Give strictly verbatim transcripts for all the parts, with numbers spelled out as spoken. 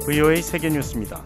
브이오에이 세계뉴스입니다.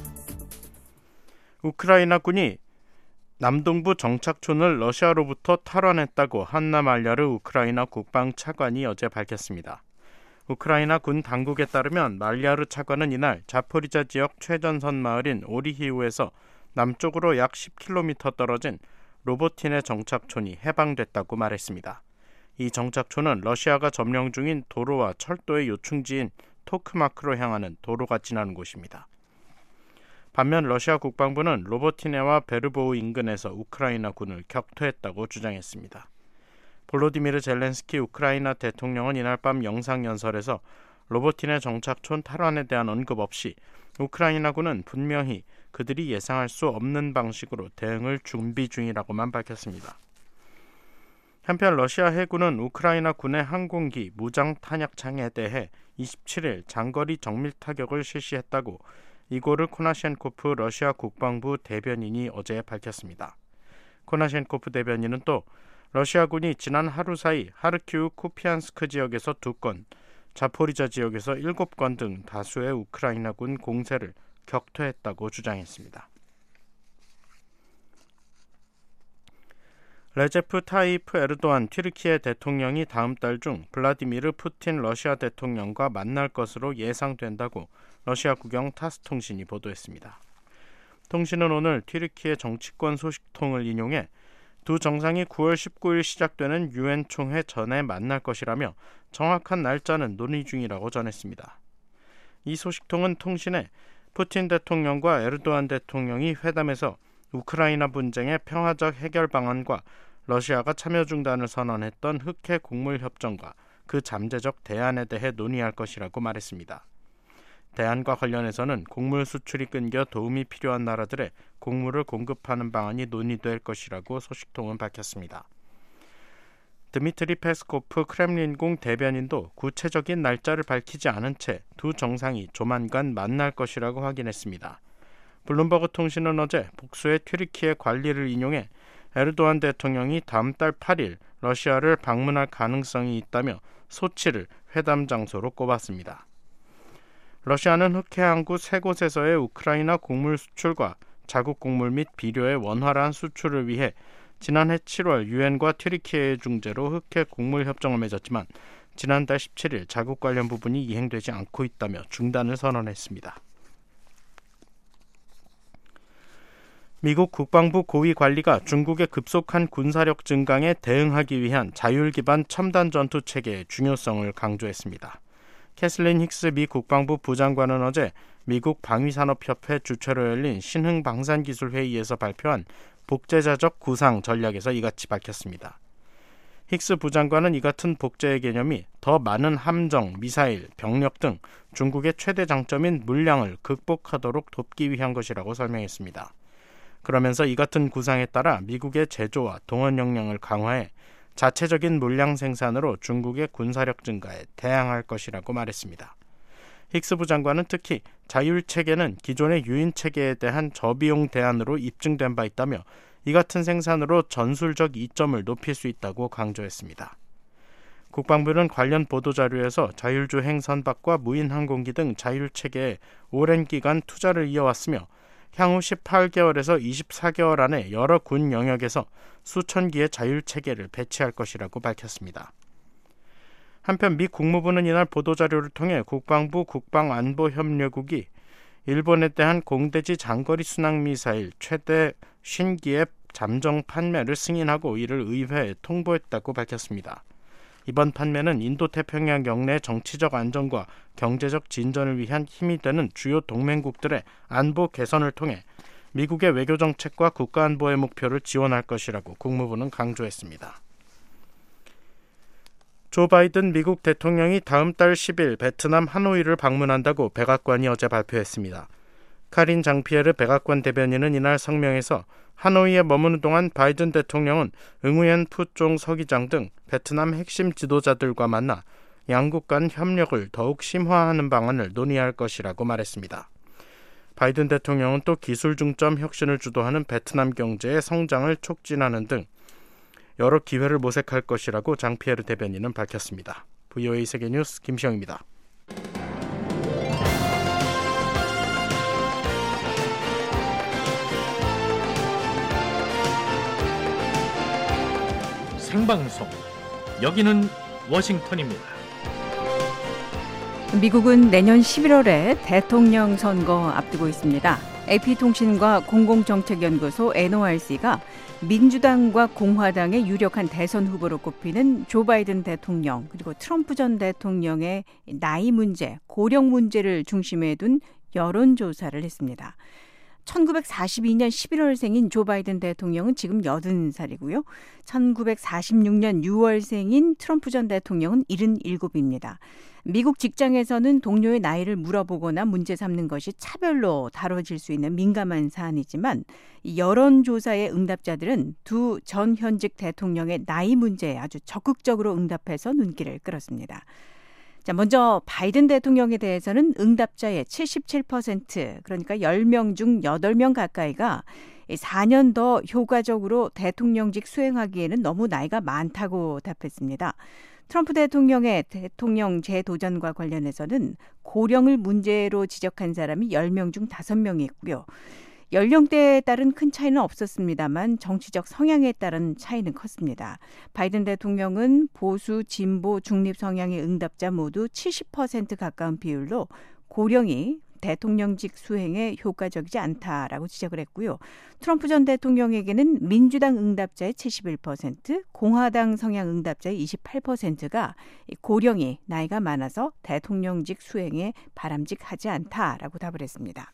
우크라이나군이 남동부 정착촌을 러시아로부터 탈환했다고 한나 말야르 우크라이나 국방 차관이 어제 밝혔습니다. 우크라이나 군 당국에 따르면 말야르 차관은 이날 자포리자 지역 최전선 마을인 오리히우에서 남쪽으로 약 십 킬로미터 떨어진 로보틴의 정착촌이 해방됐다고 말했습니다. 이 정착촌은 러시아가 점령 중인 도로와 철도의 요충지인 토크마크로 향하는 도로가 지나는 곳입니다. 반면 러시아 국방부는 로보티네와 베르보우 인근에서 우크라이나 군을 격퇴했다고 주장했습니다. 볼로디미르 젤렌스키 우크라이나 대통령은 이날 밤 영상연설에서 로보티네 정착촌 탈환에 대한 언급 없이 우크라이나 군은 분명히 그들이 예상할 수 없는 방식으로 대응을 준비 중이라고만 밝혔습니다. 한편 러시아 해군은 우크라이나 군의 항공기 무장 탄약창에 대해 이십칠일 장거리 정밀 타격을 실시했다고 이고르 코나셴코프 러시아 국방부 대변인이 어제 밝혔습니다. 코나셴코프 대변인은 또 러시아군이 지난 하루 사이 하르키우 쿠피안스크 지역에서 두 건, 자포리자 지역에서 일곱 건 등 다수의 우크라이나군 공세를 격퇴했다고 주장했습니다. 레제프 타이프 에르도안 튀르키예 대통령이 다음 달 중 블라디미르 푸틴 러시아 대통령과 만날 것으로 예상된다고 러시아 국영 타스 통신이 보도했습니다. 통신은 오늘 튀르키예 정치권 소식통을 인용해 두 정상이 구월 십구일 시작되는 유엔 총회 전에 만날 것이라며 정확한 날짜는 논의 중이라고 전했습니다. 이 소식통은 통신에 푸틴 대통령과 에르도안 대통령이 회담에서 우크라이나 분쟁의 평화적 해결 방안과 러시아가 참여 중단을 선언했던 흑해 곡물 협정과 그 잠재적 대안에 대해 논의할 것이라고 말했습니다. 대안과 관련해서는 곡물 수출이 끊겨 도움이 필요한 나라들에 곡물을 공급하는 방안이 논의될 것이라고 소식통은 밝혔습니다. 드미트리 페스코프 크렘린궁 대변인도 구체적인 날짜를 밝히지 않은 채 두 정상이 조만간 만날 것이라고 확인했습니다. 블룸버그 통신은 어제 복수의 튀르키예 관리를 인용해 에르도안 대통령이 다음 달 팔일 러시아를 방문할 가능성이 있다며 소치를 회담 장소로 꼽았습니다. 러시아는 흑해 항구 세 곳에서의 우크라이나 곡물 수출과 자국 곡물 및 비료의 원활한 수출을 위해 지난해 칠월 유엔과 튀르키예의 중재로 흑해 곡물 협정을 맺었지만 지난달 십칠일 자국 관련 부분이 이행되지 않고 있다며 중단을 선언했습니다. 미국 국방부 고위 관리가 중국의 급속한 군사력 증강에 대응하기 위한 자율 기반 첨단 전투 체계의 중요성을 강조했습니다. 캐슬린 힉스 미 국방부 부장관은 어제 미국 방위산업협회 주최로 열린 신흥방산기술회의에서 발표한 복제자적 구상 전략에서 이같이 밝혔습니다. 힉스 부장관은 이 같은 복제의 개념이 더 많은 함정, 미사일, 병력 등 중국의 최대 장점인 물량을 극복하도록 돕기 위한 것이라고 설명했습니다. 그러면서 이 같은 구상에 따라 미국의 제조와 동원 역량을 강화해 자체적인 물량 생산으로 중국의 군사력 증가에 대항할 것이라고 말했습니다. 힉스 부장관은 특히 자율체계는 기존의 유인체계에 대한 저비용 대안으로 입증된 바 있다며 이 같은 생산으로 전술적 이점을 높일 수 있다고 강조했습니다. 국방부는 관련 보도자료에서 자율주행 선박과 무인항공기 등 자율체계에 오랜 기간 투자를 이어왔으며 향후 십팔 개월에서 이십사 개월 안에 여러 군 영역에서 수천 기의 자율체계를 배치할 것이라고 밝혔습니다. 한편 미 국무부는 이날 보도자료를 통해 국방부 국방안보협력국이 일본에 대한 공대지 장거리 순항미사일 최대 오십 기의 잠정 판매를 승인하고 이를 의회에 통보했다고 밝혔습니다. 이번 판매는 인도태평양 영내 정치적 안정과 경제적 진전을 위한 힘이 되는 주요 동맹국들의 안보 개선을 통해 미국의 외교정책과 국가안보의 목표를 지원할 것이라고 국무부는 강조했습니다. 조 바이든 미국 대통령이 다음 달 십일 베트남 하노이를 방문한다고 백악관이 어제 발표했습니다. 카린 장피에르 백악관 대변인은 이날 성명에서 하노이에 머무는 동안 바이든 대통령은 응우옌 푸종 서기장 등 베트남 핵심 지도자들과 만나 양국 간 협력을 더욱 심화하는 방안을 논의할 것이라고 말했습니다. 바이든 대통령은 또 기술 중점 혁신을 주도하는 베트남 경제의 성장을 촉진하는 등 여러 기회를 모색할 것이라고 장피에르 대변인은 밝혔습니다. 브이오에이 세계뉴스 김시영입니다. 생방송. 여기는 워싱턴입니다. 미국은 내년 십일월에 대통령 선거 앞두고 있습니다. 에이피통신과 공공정책연구소 엔오알씨가 민주당과 공화당의 유력한 대선 후보로 꼽히는 조 바이든 대통령 그리고 트럼프 전 대통령의 나이 문제, 고령 문제를 중심에 둔 여론조사를 했습니다. 천구백사십이년 십일월생인 조 바이든 대통령은 지금 여든 살이고요. 천구백사십육년 유월생인 트럼프 전 대통령은 칠십칠입니다. 미국 직장에서는 동료의 나이를 물어보거나 문제 삼는 것이 차별로 다뤄질 수 있는 민감한 사안이지만 여론조사의 응답자들은 두 전 현직 대통령의 나이 문제에 아주 적극적으로 응답해서 눈길을 끌었습니다. 자, 먼저 바이든 대통령에 대해서는 응답자의 칠십칠 퍼센트, 그러니까 열 명 중 여덟 명 가까이가 사 년 더 효과적으로 대통령직 수행하기에는 너무 나이가 많다고 답했습니다. 트럼프 대통령의 대통령 재도전과 관련해서는 고령을 문제로 지적한 사람이 열 명 중 다섯 명이 있고요. 연령대에 따른 큰 차이는 없었습니다만 정치적 성향에 따른 차이는 컸습니다. 바이든 대통령은 보수, 진보, 중립 성향의 응답자 모두 칠십 퍼센트 가까운 비율로 고령이 대통령직 수행에 효과적이지 않다라고 지적을 했고요. 트럼프 전 대통령에게는 민주당 응답자의 칠십일 퍼센트, 공화당 성향 응답자의 이십팔 퍼센트가 고령이 나이가 많아서 대통령직 수행에 바람직하지 않다라고 답을 했습니다.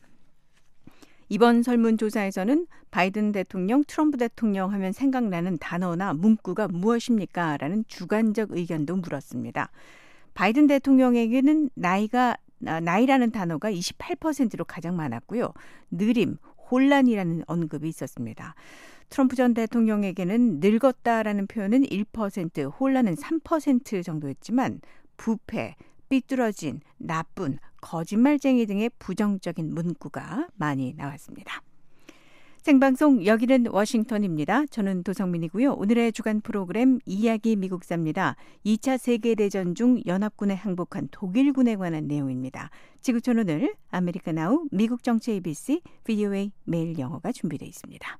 이번 설문조사에서는 바이든 대통령, 트럼프 대통령 하면 생각나는 단어나 문구가 무엇입니까? 라는 주관적 의견도 물었습니다. 바이든 대통령에게는 나이가, 나이라는 단어가 이십팔 퍼센트로 가장 많았고요. 느림, 혼란이라는 언급이 있었습니다. 트럼프 전 대통령에게는 늙었다라는 표현은 일 퍼센트, 혼란은 삼 퍼센트 정도였지만 부패, 삐뚤어진, 나쁜, 거짓말쟁이 등의 부정적인 문구가 많이 나왔습니다. 생방송 여기는 워싱턴입니다. 저는 도성민이고요. 오늘의 주간 프로그램 이야기 미국사입니다. 이 차 세계대전 중 연합군에 항복한 독일군에 관한 내용입니다. 지구촌 오늘 아메리카 나우 미국 정치 에이비씨 브이오에이 매일 영어가 준비되어 있습니다.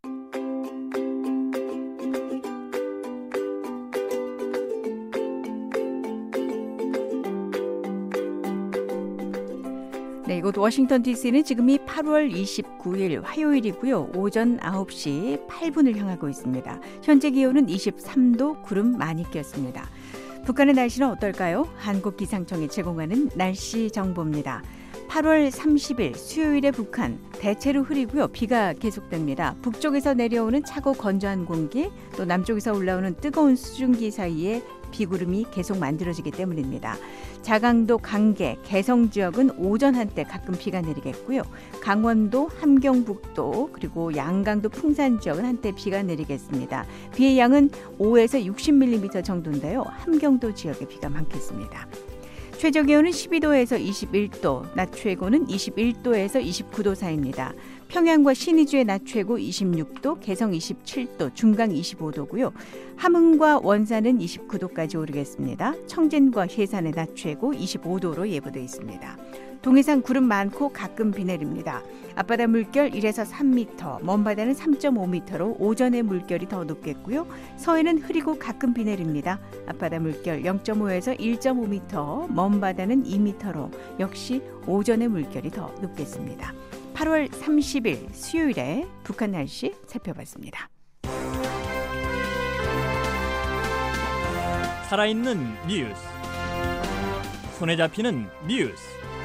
네, 이곳 워싱턴 디씨는 지금이 팔월 이십구일 화요일이고요. 오전 아홉 시 팔 분을 향하고 있습니다. 현재 기온은 이십삼 도, 구름 많이 꼈습니다. 북한의 날씨는 어떨까요? 한국기상청이 제공하는 날씨 정보입니다. 팔월 삼십일 수요일에 북한 대체로 흐리고요. 비가 계속됩니다. 북쪽에서 내려오는 차고 건조한 공기, 또 남쪽에서 올라오는 뜨거운 수증기 사이에 비구름이 계속 만들어지기 때문입니다. 자강도, 강계, 개성 지역은 오전 한때 가끔 비가 내리겠고요. 강원도, 함경북도, 그리고 양강도, 풍산 지역은 한때 비가 내리겠습니다. 비의 양은 오에서 육십 밀리미터 정도인데요. 함경도 지역에 비가 많겠습니다. 최저 기온은 십이 도에서 이십일 도, 낮 최고는 이십일 도에서 이십구 도 사이입니다. 평양과 신의주의 낮 최고 이십육 도, 개성 이십칠 도, 중강 이십오 도고요. 함흥과 원산은 이십구 도까지 오르겠습니다. 청진과 해산의 낮 최고 이십오 도로 예보되어 있습니다. 동해상 구름 많고 가끔 비 내립니다. 앞바다 물결 일에서 삼 미터, 먼바다는 삼 점 오 미터로 오전에 물결이 더 높겠고요. 서해는 흐리고 가끔 비 내립니다. 앞바다 물결 영 점 오에서 일 점 오 미터, 먼바다는 이 미터로 역시 오전에 물결이 더 높겠습니다. 팔월 삼십일 수요일에 북한 날씨 살펴봤습니다. 살아있는 뉴스, 손에 잡히는 뉴스,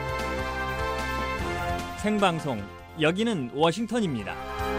생방송 여기는 워싱턴입니다.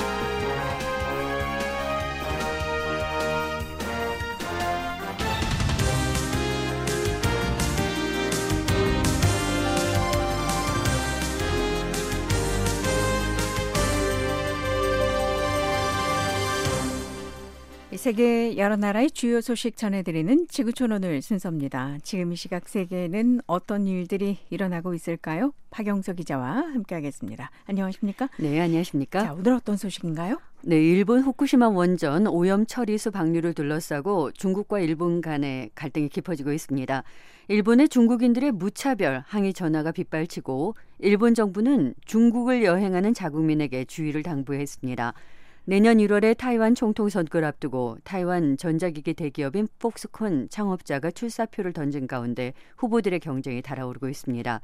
세계 여러 나라의 주요 소식 전해드리는 지구촌 오늘 순서입니다. 지금 이 시각 세계에는 어떤 일들이 일어나고 있을까요? 박영석 기자와 함께하겠습니다. 안녕하십니까? 네, 안녕하십니까? 자, 오늘 어떤 소식인가요? 네, 일본 후쿠시마 원전 오염 처리수 방류를 둘러싸고 중국과 일본 간의 갈등이 깊어지고 있습니다. 일본의 중국인들의 무차별 항의 전화가 빗발치고 일본 정부는 중국을 여행하는 자국민에게 주의를 당부했습니다. 내년 일월에 타이완 총통 선거를 앞두고 타이완 전자기기 대기업인 폭스콘 창업자가 출사표를 던진 가운데 후보들의 경쟁이 달아오르고 있습니다.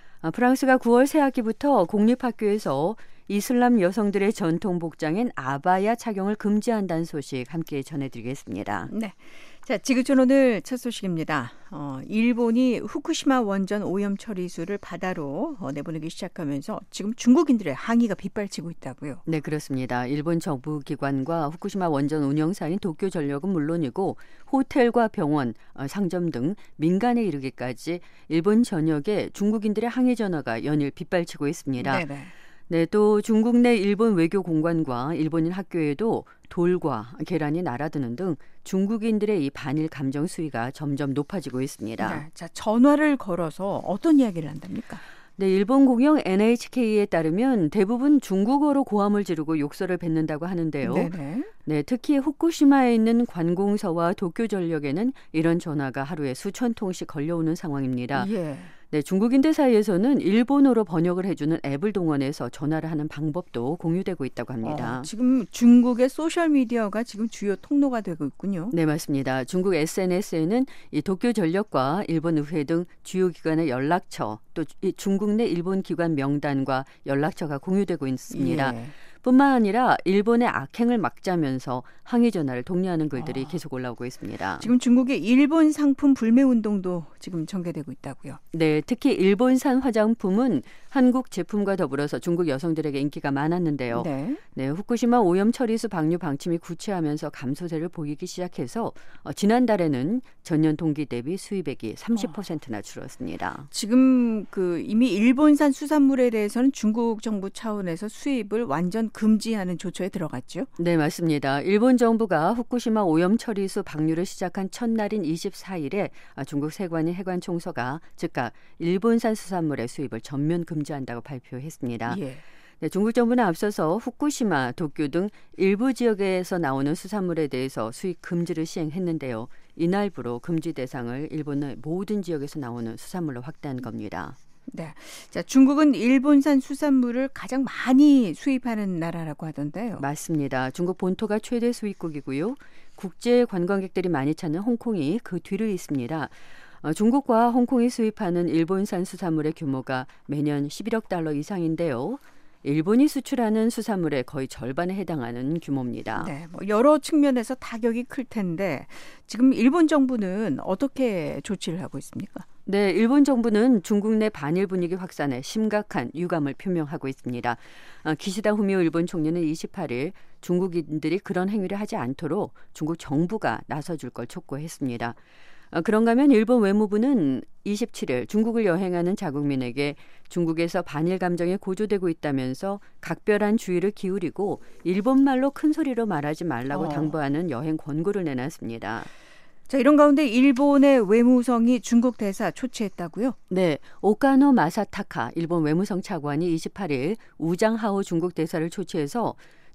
프랑스가 구월 새학기부터 공립학교에서 이슬람 여성들의 전통 복장인 아바야 착용을 금지한다는 소식 함께 전해드리겠습니다. 네. 자, 지구촌 오늘 첫 소식입니다. 어, 일본이 후쿠시마 원전 오염 처리수를 바다로 어, 내보내기 시작하면서 지금 중국인들의 항의가 빗발치고 있다고요. 네, 그렇습니다. 일본 정부 기관과 후쿠시마 원전 운영사인 도쿄전력은 물론이고 호텔과 병원, 어, 상점 등 민간에 이르기까지 일본 전역에 중국인들의 항의 전화가 연일 빗발치고 있습니다. 네네. 네, 또 중국 내 일본 외교 공관과 일본인 학교에도 돌과 계란이 날아드는 등 중국인들의 이 반일 감정 수위가 점점 높아지고 있습니다. 네, 자, 전화를 걸어서 어떤 이야기를 한답니까? 네, 일본 공영 엔에이치케이에 따르면 대부분 중국어로 고함을 지르고 욕설을 뱉는다고 하는데요. 네네. 네, 특히 후쿠시마에 있는 관공서와 도쿄전력에는 이런 전화가 하루에 수천 통씩 걸려오는 상황입니다. 예. 네, 중국인들 사이에서는 일본어로 번역을 해주는 앱을 동원해서 전화를 하는 방법도 공유되고 있다고 합니다. 어, 지금 중국의 소셜미디어가 지금 주요 통로가 되고 있군요. 네, 맞습니다. 중국 에스엔에스에는 이 도쿄전력과 일본 의회 등 주요 기관의 연락처, 또 중국 내 일본 기관 명단과 연락처가 공유되고 있습니다. 예. 뿐만 아니라 일본의 악행을 막자면서 항의 전화를 독려하는 글들이 아. 계속 올라오고 있습니다. 지금 중국의 일본 상품 불매 운동도 지금 전개되고 있다고요. 네, 특히 일본산 화장품은 한국 제품과 더불어서 중국 여성들에게 인기가 많았는데요. 네. 네, 후쿠시마 오염 처리수 방류 방침이 구체하면서 감소세를 보이기 시작해서 어, 지난달에는 전년 동기 대비 수입액이 삼십 퍼센트나 줄었습니다. 지금 그 이미 일본산 수산물에 대해서는 중국 정부 차원에서 수입을 완전 금지하는 조처에 들어갔죠. 네, 맞습니다. 일본 정부가 후쿠시마 오염 처리수 방류를 시작한 첫날인 이십사일에 중국 세관인 해관총서가 즉각 일본산 수산물의 수입을 전면 금지한다고 발표했습니다. 예. 네, 중국 정부는 앞서서 후쿠시마, 도쿄 등 일부 지역에서 나오는 수산물에 대해서 수입 금지를 시행했는데요. 이날부로 금지 대상을 일본의 모든 지역에서 나오는 수산물로 확대한 겁니다. 네. 자, 중국은 일본산 수산물을 가장 많이 수입하는 나라라고 하던데요. 맞습니다. 중국 본토가 최대 수입국이고요. 국제 관광객들이 많이 찾는 홍콩이 그 뒤를 잇습니다. 어, 중국과 홍콩이 수입하는 일본산 수산물의 규모가 매년 십일억 달러 이상인데요. 일본이 수출하는 수산물의 거의 절반에 해당하는 규모입니다. 네, 뭐 여러 측면에서 타격이 클 텐데 지금 일본 정부는 어떻게 조치를 하고 있습니까? 네, 일본 정부는 중국 내 반일 분위기 확산에 심각한 유감을 표명하고 있습니다. 어, 기시다 후미오 일본 총리는 이십팔일 중국인들이 그런 행위를 하지 않도록 중국 정부가 나서줄 걸 촉구했습니다. 어, 그런가 하면 일본 외무부는 이십칠일 중국을 여행하는 자국민에게 중국에서 반일 감정이 고조되고 있다면서 각별한 주의를 기울이고 일본말로 큰 소리로 말하지 말라고 어. 당부하는 여행 권고를 내놨습니다. 자, 이런 가운데 일본의 외무성이 중국 대사 초치했다고요? 네, 오카노 마사타카 일본 외무성 차관이 이십팔일 우장하오 중국 대사를 초치해서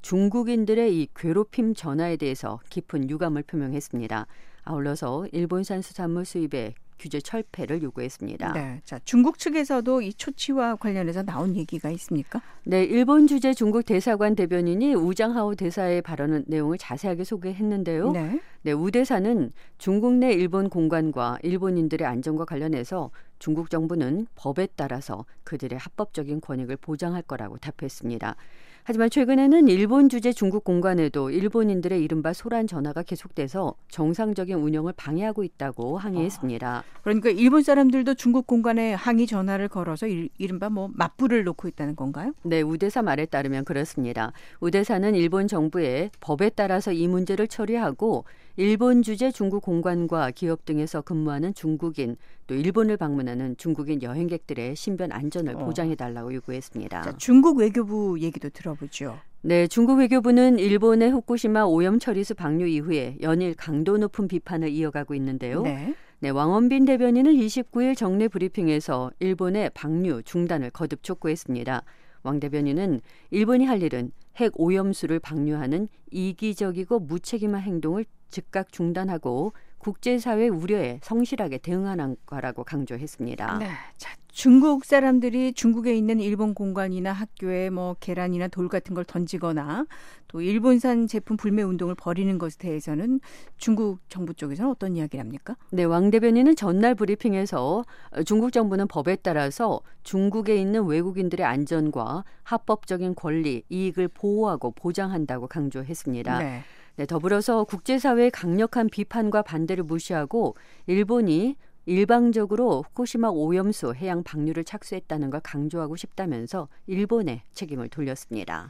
중국인들의 이 괴롭힘 전화에 대해서 깊은 유감을 표명했습니다. 아울러서 일본산 수산물 수입의 규제 철폐를 요구했습니다. 네, 자, 중국 측에서도 이 초치와 관련해서 나온 얘기가 있습니까? 네, 일본 주재 중국 대사관 대변인이 우장하오 대사의 발언 내용을 자세하게 소개했는데요. 네. 네, 우 대사는 중국 내 일본 공관과 일본인들의 안전과 관련해서 중국 정부는 법에 따라서 그들의 합법적인 권익을 보장할 거라고 답했습니다. 하지만 최근에는 일본 주재 중국 공관에도 일본인들의 이른바 소란 전화가 계속돼서 정상적인 운영을 방해하고 있다고 항의했습니다. 아, 그러니까 일본 사람들도 중국 공관에 항의 전화를 걸어서 일, 이른바 뭐 맞불을 놓고 있다는 건가요? 네, 우 대사 말에 따르면 그렇습니다. 우 대사는 일본 정부에 법에 따라서 이 문제를 처리하고 일본 주재 중국 공관과 기업 등에서 근무하는 중국인 또 일본을 방문하는 중국인 여행객들의 신변 안전을 어. 보장해달라고 요구했습니다. 자, 중국 외교부 얘기도 들어보죠. 네, 중국 외교부는 일본의 후쿠시마 오염 처리수 방류 이후에 연일 강도 높은 비판을 이어가고 있는데요. 네. 네, 왕원빈 대변인은 이십구일 정례 브리핑에서 일본의 방류 중단을 거듭 촉구했습니다. 왕 대변인은 일본이 할 일은 핵 오염수를 방류하는 이기적이고 무책임한 행동을 즉각 중단하고 국제사회 우려에 성실하게 대응하는 거라고 강조했습니다. 네, 자, 중국 사람들이 중국에 있는 일본 공관이나 학교에 뭐 계란이나 돌 같은 걸 던지거나 또 일본산 제품 불매 운동을 벌이는 것에 대해서는 중국 정부 쪽에서는 어떤 이야기를 합니까? 네, 왕 대변인은 전날 브리핑에서 중국 정부는 법에 따라서 중국에 있는 외국인들의 안전과 합법적인 권리, 이익을 보호하고 보장한다고 강조했습니다. 네. 네, 더불어서 국제사회의 강력한 비판과 반대를 무시하고 일본이 일방적으로 후쿠시마 오염수 해양 방류를 착수했다는 걸 강조하고 싶다면서 일본에 책임을 돌렸습니다.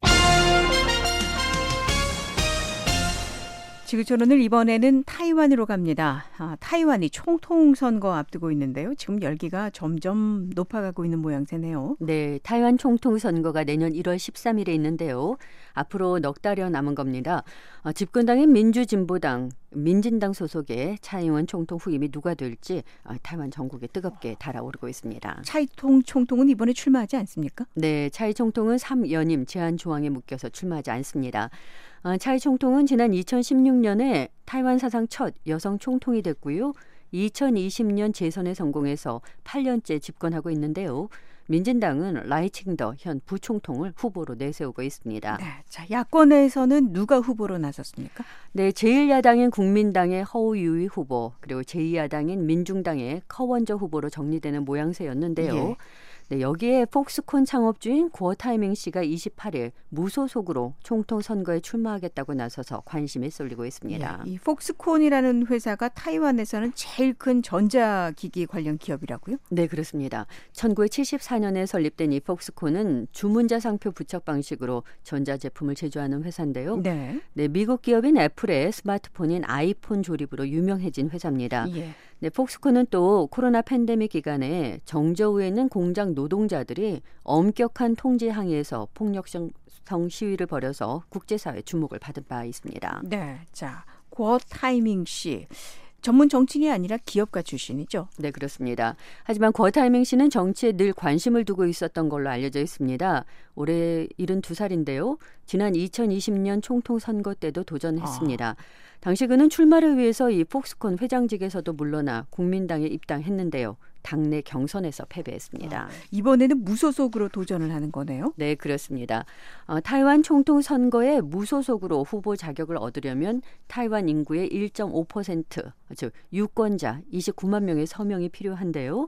지구촌오늘 이번에는 타이완으로 갑니다. 아, 타이완이 총통 선거 앞두고 있는데요. 지금 열기가 점점 높아가고 있는 모양새네요. 네, 타이완 총통 선거가 내년 일월 십삼일에 있는데요. 앞으로 넉 달여 남은 겁니다. 어, 집권당인 민주진보당, 민진당 소속의 차이잉원 총통 후임이 누가 될지 어, 타이완 전국에 뜨겁게 달아오르고 있습니다. 차이통 총통은 이번에 출마하지 않습니까? 네, 차이 총통은 삼 연임 제한 조항에 묶여서 출마하지 않습니다. 어, 차이 총통은 지난 이천십육년에 타이완 사상 첫 여성 총통이 됐고요. 이천이십년 재선에 성공해서 팔 년째 집권하고 있는데요. 민진당은 라이칭더 현 부총통을 후보로 내세우고 있습니다. 네, 자, 야권에서는 누가 후보로 나섰습니까? 네, 제일 야당인 국민당의 허우유이 후보, 그리고 제이 야당인 민중당의 커원저 후보로 정리되는 모양새였는데요. 예. 네, 여기에 폭스콘 창업주인 구어타이밍 씨가 이십팔일 무소속으로 총통 선거에 출마하겠다고 나서서 관심이 쏠리고 있습니다. 예, 이 폭스콘이라는 회사가 타이완에서는 제일 큰 전자기기 관련 기업이라고요? 네, 그렇습니다. 천구백칠십사년에 설립된 이 폭스콘은 주문자 상표 부착 방식으로 전자제품을 제조하는 회사인데요. 네. 네, 미국 기업인 애플의 스마트폰인 아이폰 조립으로 유명해진 회사입니다. 예. 네, 폭스콘은 또 코로나 팬데믹 기간에 정저우에 있는 공장 노동자들이 엄격한 통제 항의에서 폭력성 시위를 벌여서 국제사회 주목을 받은 바 있습니다. 네, 자, 구어타이밍 씨. 전문 정치인이 아니라 기업가 출신이죠. 네, 그렇습니다. 하지만 구어타이밍 씨는 정치에 늘 관심을 두고 있었던 걸로 알려져 있습니다. 올해 일흔두 살인데요. 지난 이천이십년 총통 선거 때도 도전했습니다. 아. 당시 그는 출마를 위해서 이 폭스콘 회장직에서도 물러나 국민당에 입당했는데요. 당내 경선에서 패배했습니다. 아, 이번에는 무소속으로 도전을 하는 거네요? 네, 그렇습니다. 어, 타이완 총통 선거에 무소속으로 후보 자격을 얻으려면 타이완 인구의 일 점 오 퍼센트, 즉 유권자 이십구만 명의 서명이 필요한데요.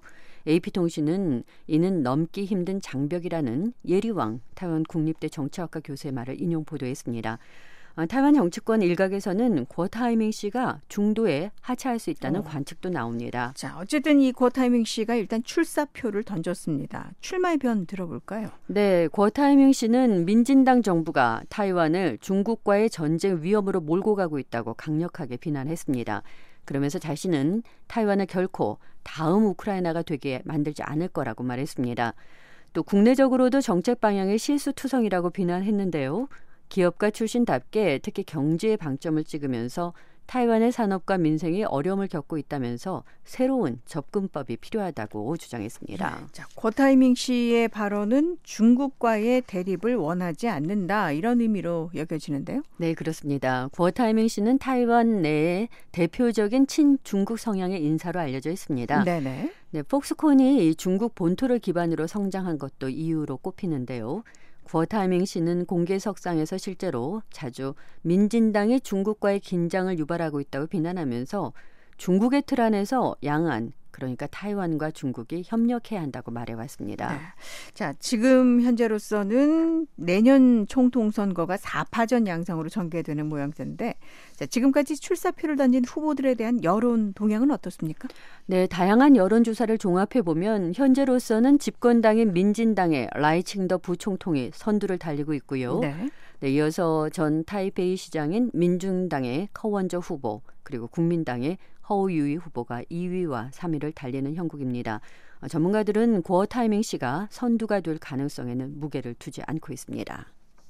에이피통신은 이는 넘기 힘든 장벽이라는 예리왕 타이완 국립대 정치학과 교수의 말을 인용 보도했습니다. 타이완 정치권 일각에서는 구어타이밍 씨가 중도에 하차할 수 있다는 어. 관측도 나옵니다. 자, 어쨌든 이 구어타이밍 씨가 일단 출사표를 던졌습니다. 출마의 변 들어볼까요? 네, 구어타이밍 씨는 민진당 정부가 타이완을 중국과의 전쟁 위험으로 몰고 가고 있다고 강력하게 비난했습니다. 그러면서 자신은 타이완을 결코 다음 우크라이나가 되게 만들지 않을 거라고 말했습니다. 또 국내적으로도 정책 방향의 실수투성이라고 비난했는데요. 기업가 출신답게 특히 경제에 방점을 찍으면서 타이완의 산업과 민생이 어려움을 겪고 있다면서 새로운 접근법이 필요하다고 주장했습니다. 네, 자, 구어타이밍 씨의 발언은 중국과의 대립을 원하지 않는다 이런 의미로 여겨지는데요. 네, 그렇습니다. 구어타이밍 씨는 타이완 내의 대표적인 친중국 성향의 인사로 알려져 있습니다. 네네. 네, 폭스콘이 중국 본토를 기반으로 성장한 것도 이유로 꼽히는데요. 구어타이밍 씨는 공개석상에서 실제로 자주 민진당이 중국과의 긴장을 유발하고 있다고 비난하면서 중국의 틀 안에서 양안, 그러니까 타이완과 중국이 협력해야 한다고 말해왔습니다. 네. 자, 지금 현재로서는 내년 총통 선거가 사파전 양상으로 전개되는 모양새인데, 자, 지금까지 출사표를 던진 후보들에 대한 여론 동향은 어떻습니까? 네, 다양한 여론조사를 종합해보면 현재로서는 집권당인 민진당의 라이칭더 부총통이 선두를 달리고 있고요. 네. 네, 이어서 전 타이페이 시장인 민중당의 커원저 후보, 그리고 국민당의 허우유이 후보가 이 위와 삼 위를 달리는 형국입니다. 전문가들은 구어타이밍 씨가 선두가 될 가능성에는 무게를 두지 않고 있습니다.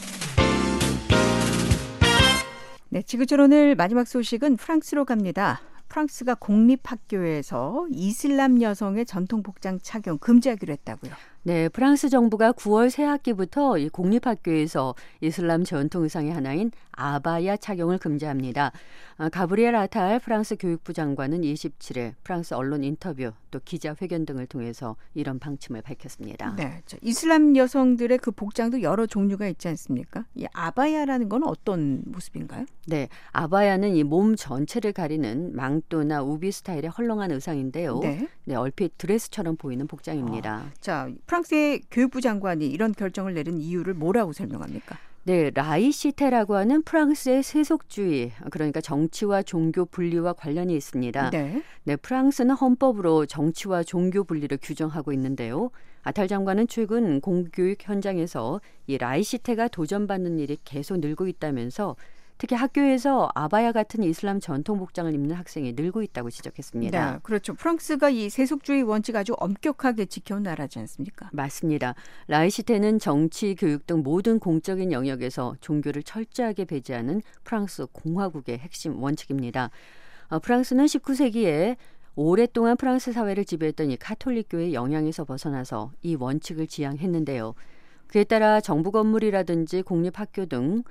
네, 지구촌 오늘 마지막 소식은 프랑스로 갑니다. 프랑스가 공립학교에서 이슬람 여성의 전통 복장 착용 금지하기로 했다고요. 네, 프랑스 정부가 구월 새 학기부터 이 공립학교에서 이슬람 전통 의상의 하나인 아바야 착용을 금지합니다. 아, 가브리엘 아탈 프랑스 교육부 장관은 이십칠일 프랑스 언론 인터뷰 또 기자회견 등을 통해서 이런 방침을 밝혔습니다. 네, 저 이슬람 여성들의 그 복장도 여러 종류가 있지 않습니까? 이 아바야라는 건 어떤 모습인가요? 네, 아바야는 이 몸 전체를 가리는 망토나 우비 스타일의 헐렁한 의상인데요. 네. 네, 얼핏 드레스처럼 보이는 복장입니다. 아, 자, 프랑스의 교육부 장관이 이런 결정을 내린 이유를 뭐라고 설명합니까? 네, 라이시테라고 하는 프랑스의 세속주의, 그러니까 정치와 종교 분리와 관련이 있습니다. 네. 네, 프랑스는 헌법으로 정치와 종교 분리를 규정하고 있는데요. 아탈 장관은 최근 공교육 현장에서 이 라이시테가 도전받는 일이 계속 늘고 있다면서 특히 학교에서 아바야 같은 이슬람 전통 복장을 입는 학생이 늘고 있다고 지적했습니다. 네, 그렇죠. 프랑스가 이 세속주의 원칙 아주 엄격하게 지켜온 나라지 않습니까? 맞습니다. 라이시테는 정치, 교육 등 모든 공적인 영역에서 종교를 철저하게 배제하는 프랑스 공화국의 핵심 원칙입니다. 어, 프랑스는 십구 세기에 오랫동안 프랑스 사회를 지배했던 이 카톨릭교의 영향에서 벗어나서 이 원칙을 지향했는데요. 그에 따라 정부 건물이라든지 공립학교 등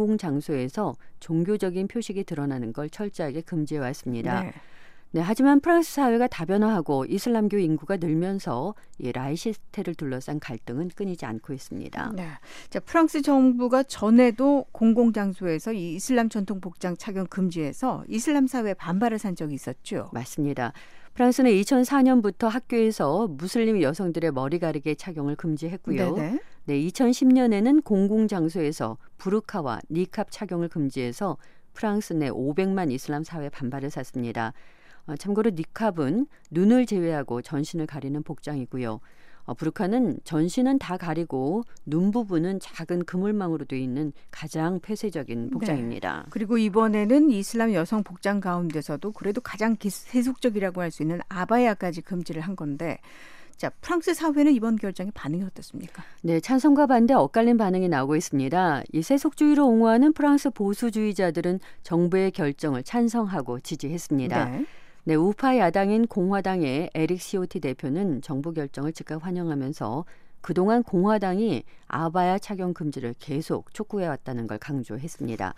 공공장소에서 종교적인 표식이 드러나는 걸 철저하게 금지해 왔습니다. 네. 네, 하지만 프랑스 사회가 다변화하고 이슬람교 인구가 늘면서 이 라이시테를 둘러싼 갈등은 끊이지 않고 있습니다. 네. 자, 프랑스 정부가 전에도 공공장소에서 이 이슬람 전통 복장 착용 금지해서 이슬람 사회에 반발을 산 적이 있었죠. 맞습니다. 프랑스는 이천사년부터 학교에서 무슬림 여성들의 머리 가리개 착용을 금지했고요. 네네. 네, 이천십년에는 공공장소에서 부르카와 니캅 착용을 금지해서 프랑스 내 오백만 이슬람 사회 반발을 샀습니다. 어, 참고로 니캅은 눈을 제외하고 전신을 가리는 복장이고요. 어, 부르카는 전신은 다 가리고 눈 부분은 작은 그물망으로 되어 있는 가장 폐쇄적인 복장입니다. 네. 그리고 이번에는 이슬람 여성 복장 가운데서도 그래도 가장 기, 세속적이라고 할 수 있는 아바야까지 금지를 한 건데, 자, 프랑스 사회는 이번 결정에 반응이 어떻습니까? 네, 찬성과 반대 엇갈린 반응이 나오고 있습니다. 이 세속주의를 옹호하는 프랑스 보수주의자들은 정부의 결정을 찬성하고 지지했습니다. 네. 네, 우파 야당인 공화당의 에릭 시오티 대표는 정부 결정을 즉각 환영하면서 그동안 공화당이 아바야 착용 금지를 계속 촉구해왔다는 걸 강조했습니다.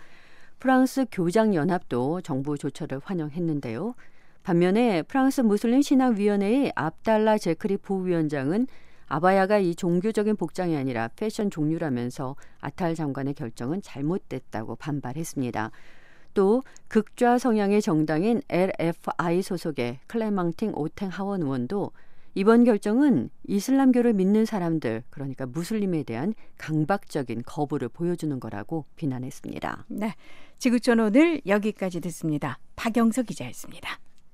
프랑스 교장연합도 정부 조처를 환영했는데요. 반면에 프랑스 무슬림 신학위원회의 압달라 제크리 부위원장은 아바야가 이 종교적인 복장이 아니라 패션 종류라면서 아탈 장관의 결정은 잘못됐다고 반발했습니다. 또 극좌 성향의 정당인 엘에프아이 소속의 클레망팅 오탱하원 의원도 이번 결정은 이슬람교를 믿는 사람들, 그러니까 무슬림에 대한 강박적인 거부를 보여주는 거라고 비난했습니다. 네, 지구촌 오늘 여기까지 듣습니다. 박영석 기자였습니다.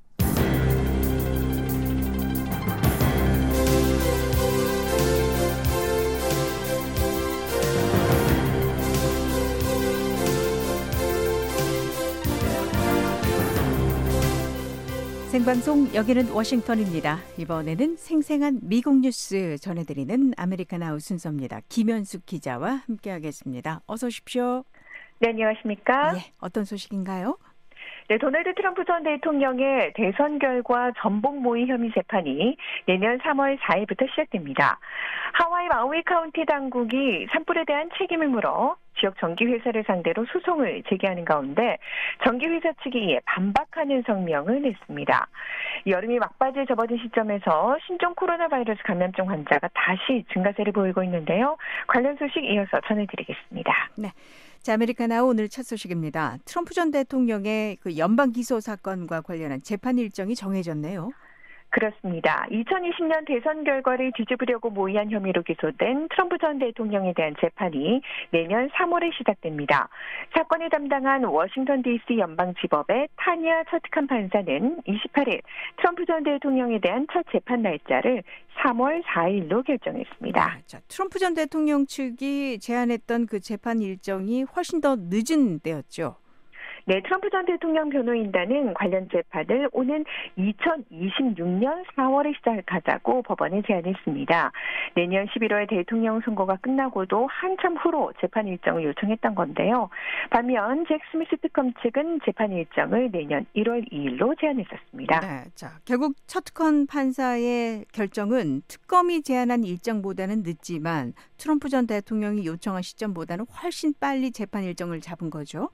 생방송 여기는 워싱턴입니다. 이번에는 생생한 미국 뉴스 전해드리는 아메리칸 아웃 순서입니다. 김현숙 기자와 함께하겠습니다. 어서 오십시오. 네, 안녕하십니까? 예, 어떤 소식인가요? 네, 도널드 트럼프 전 대통령의 대선 결과 전복 모의 혐의 재판이 내년 삼월 사일부터 시작됩니다. 하와이 마우이 카운티 당국이 산불에 대한 책임을 물어 지역 전기회사를 상대로 소송을 제기하는 가운데 전기회사 측이 이에 반박하는 성명을 냈습니다. 여름이 막바지에 접어든 시점에서 신종 코로나 바이러스 감염증 환자가 다시 증가세를 보이고 있는데요. 관련 소식 이어서 전해드리겠습니다. 네. 자, 아메리카나 오늘 첫 소식입니다. 트럼프 전 대통령의 그 연방 기소 사건과 관련한 재판 일정이 정해졌네요. 그렇습니다. 이천이십년 대선 결과를 뒤집으려고 모의한 혐의로 기소된 트럼프 전 대통령에 대한 재판이 내년 삼월에 시작됩니다. 사건을 담당한 워싱턴 디씨 연방지법의 타니아 처티칸 판사는 이십팔일 트럼프 전 대통령에 대한 첫 재판 날짜를 삼월 사일로 결정했습니다. 네, 자, 트럼프 전 대통령 측이 제안했던 그 재판 일정이 훨씬 더 늦은 때였죠. 네, 트럼프 전 대통령 변호인단은 관련 재판을 오는 이천이십육 년 사월에 시작하자고 법원에 제안했습니다. 내년 십일월 대통령 선거가 끝나고도 한참 후로 재판 일정을 요청했던 건데요. 반면 잭 스미스 특검 측은 재판 일정을 내년 일월 이일로 제안했었습니다. 네, 자, 결국 첫 판사의 결정은 특검이 제안한 일정보다는 늦지만 트럼프 전 대통령이 요청한 시점보다는 훨씬 빨리 재판 일정을 잡은 거죠.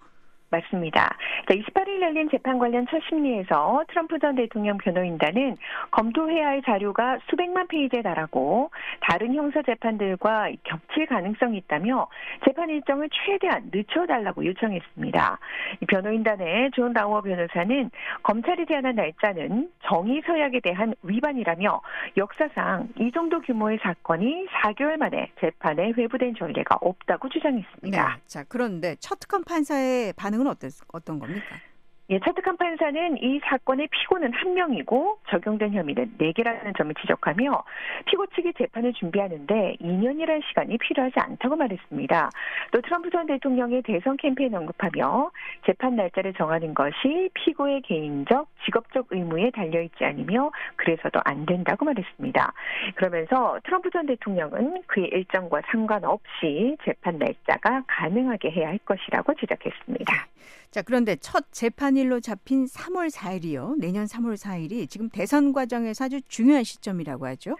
맞습니다. 자, 이십팔일 열린 재판 관련 첫 심리에서 트럼프 전 대통령 변호인단은 검토해야 할 자료가 수백만 페이지에 달하고 다른 형사 재판들과 겹칠 가능성이 있다며 재판 일정을 최대한 늦춰달라고 요청했습니다. 이 변호인단의 존 라우어 변호사는 검찰이 제안한 날짜는 정의 서약에 대한 위반이라며 역사상 이 정도 규모의 사건이 사 개월 만에 재판에 회부된 전례가 없다고 주장했습니다. 네, 자, 그런데 첫 특검 판사의 반응은 어떤, 어떤 겁니까? 예, 차특한 판사는 이 사건의 피고는 한 명이고 적용된 혐의는 네 개라는 점을 지적하며 피고 측이 재판을 준비하는데 이 년이라는 시간이 필요하지 않다고 말했습니다. 또 트럼프 전 대통령의 대선 캠페인 언급하며 재판 날짜를 정하는 것이 피고의 개인적, 직업적 의무에 달려있지 않으며 그래서도 안 된다고 말했습니다. 그러면서 트럼프 전 대통령은 그의 일정과 상관없이 재판 날짜가 가능하게 해야 할 것이라고 지적했습니다. 자, 그런데 첫 재판일로 잡힌 삼월 사일이요. 내년 삼월 사일이 지금 대선 과정에서 아주 중요한 시점이라고 하죠.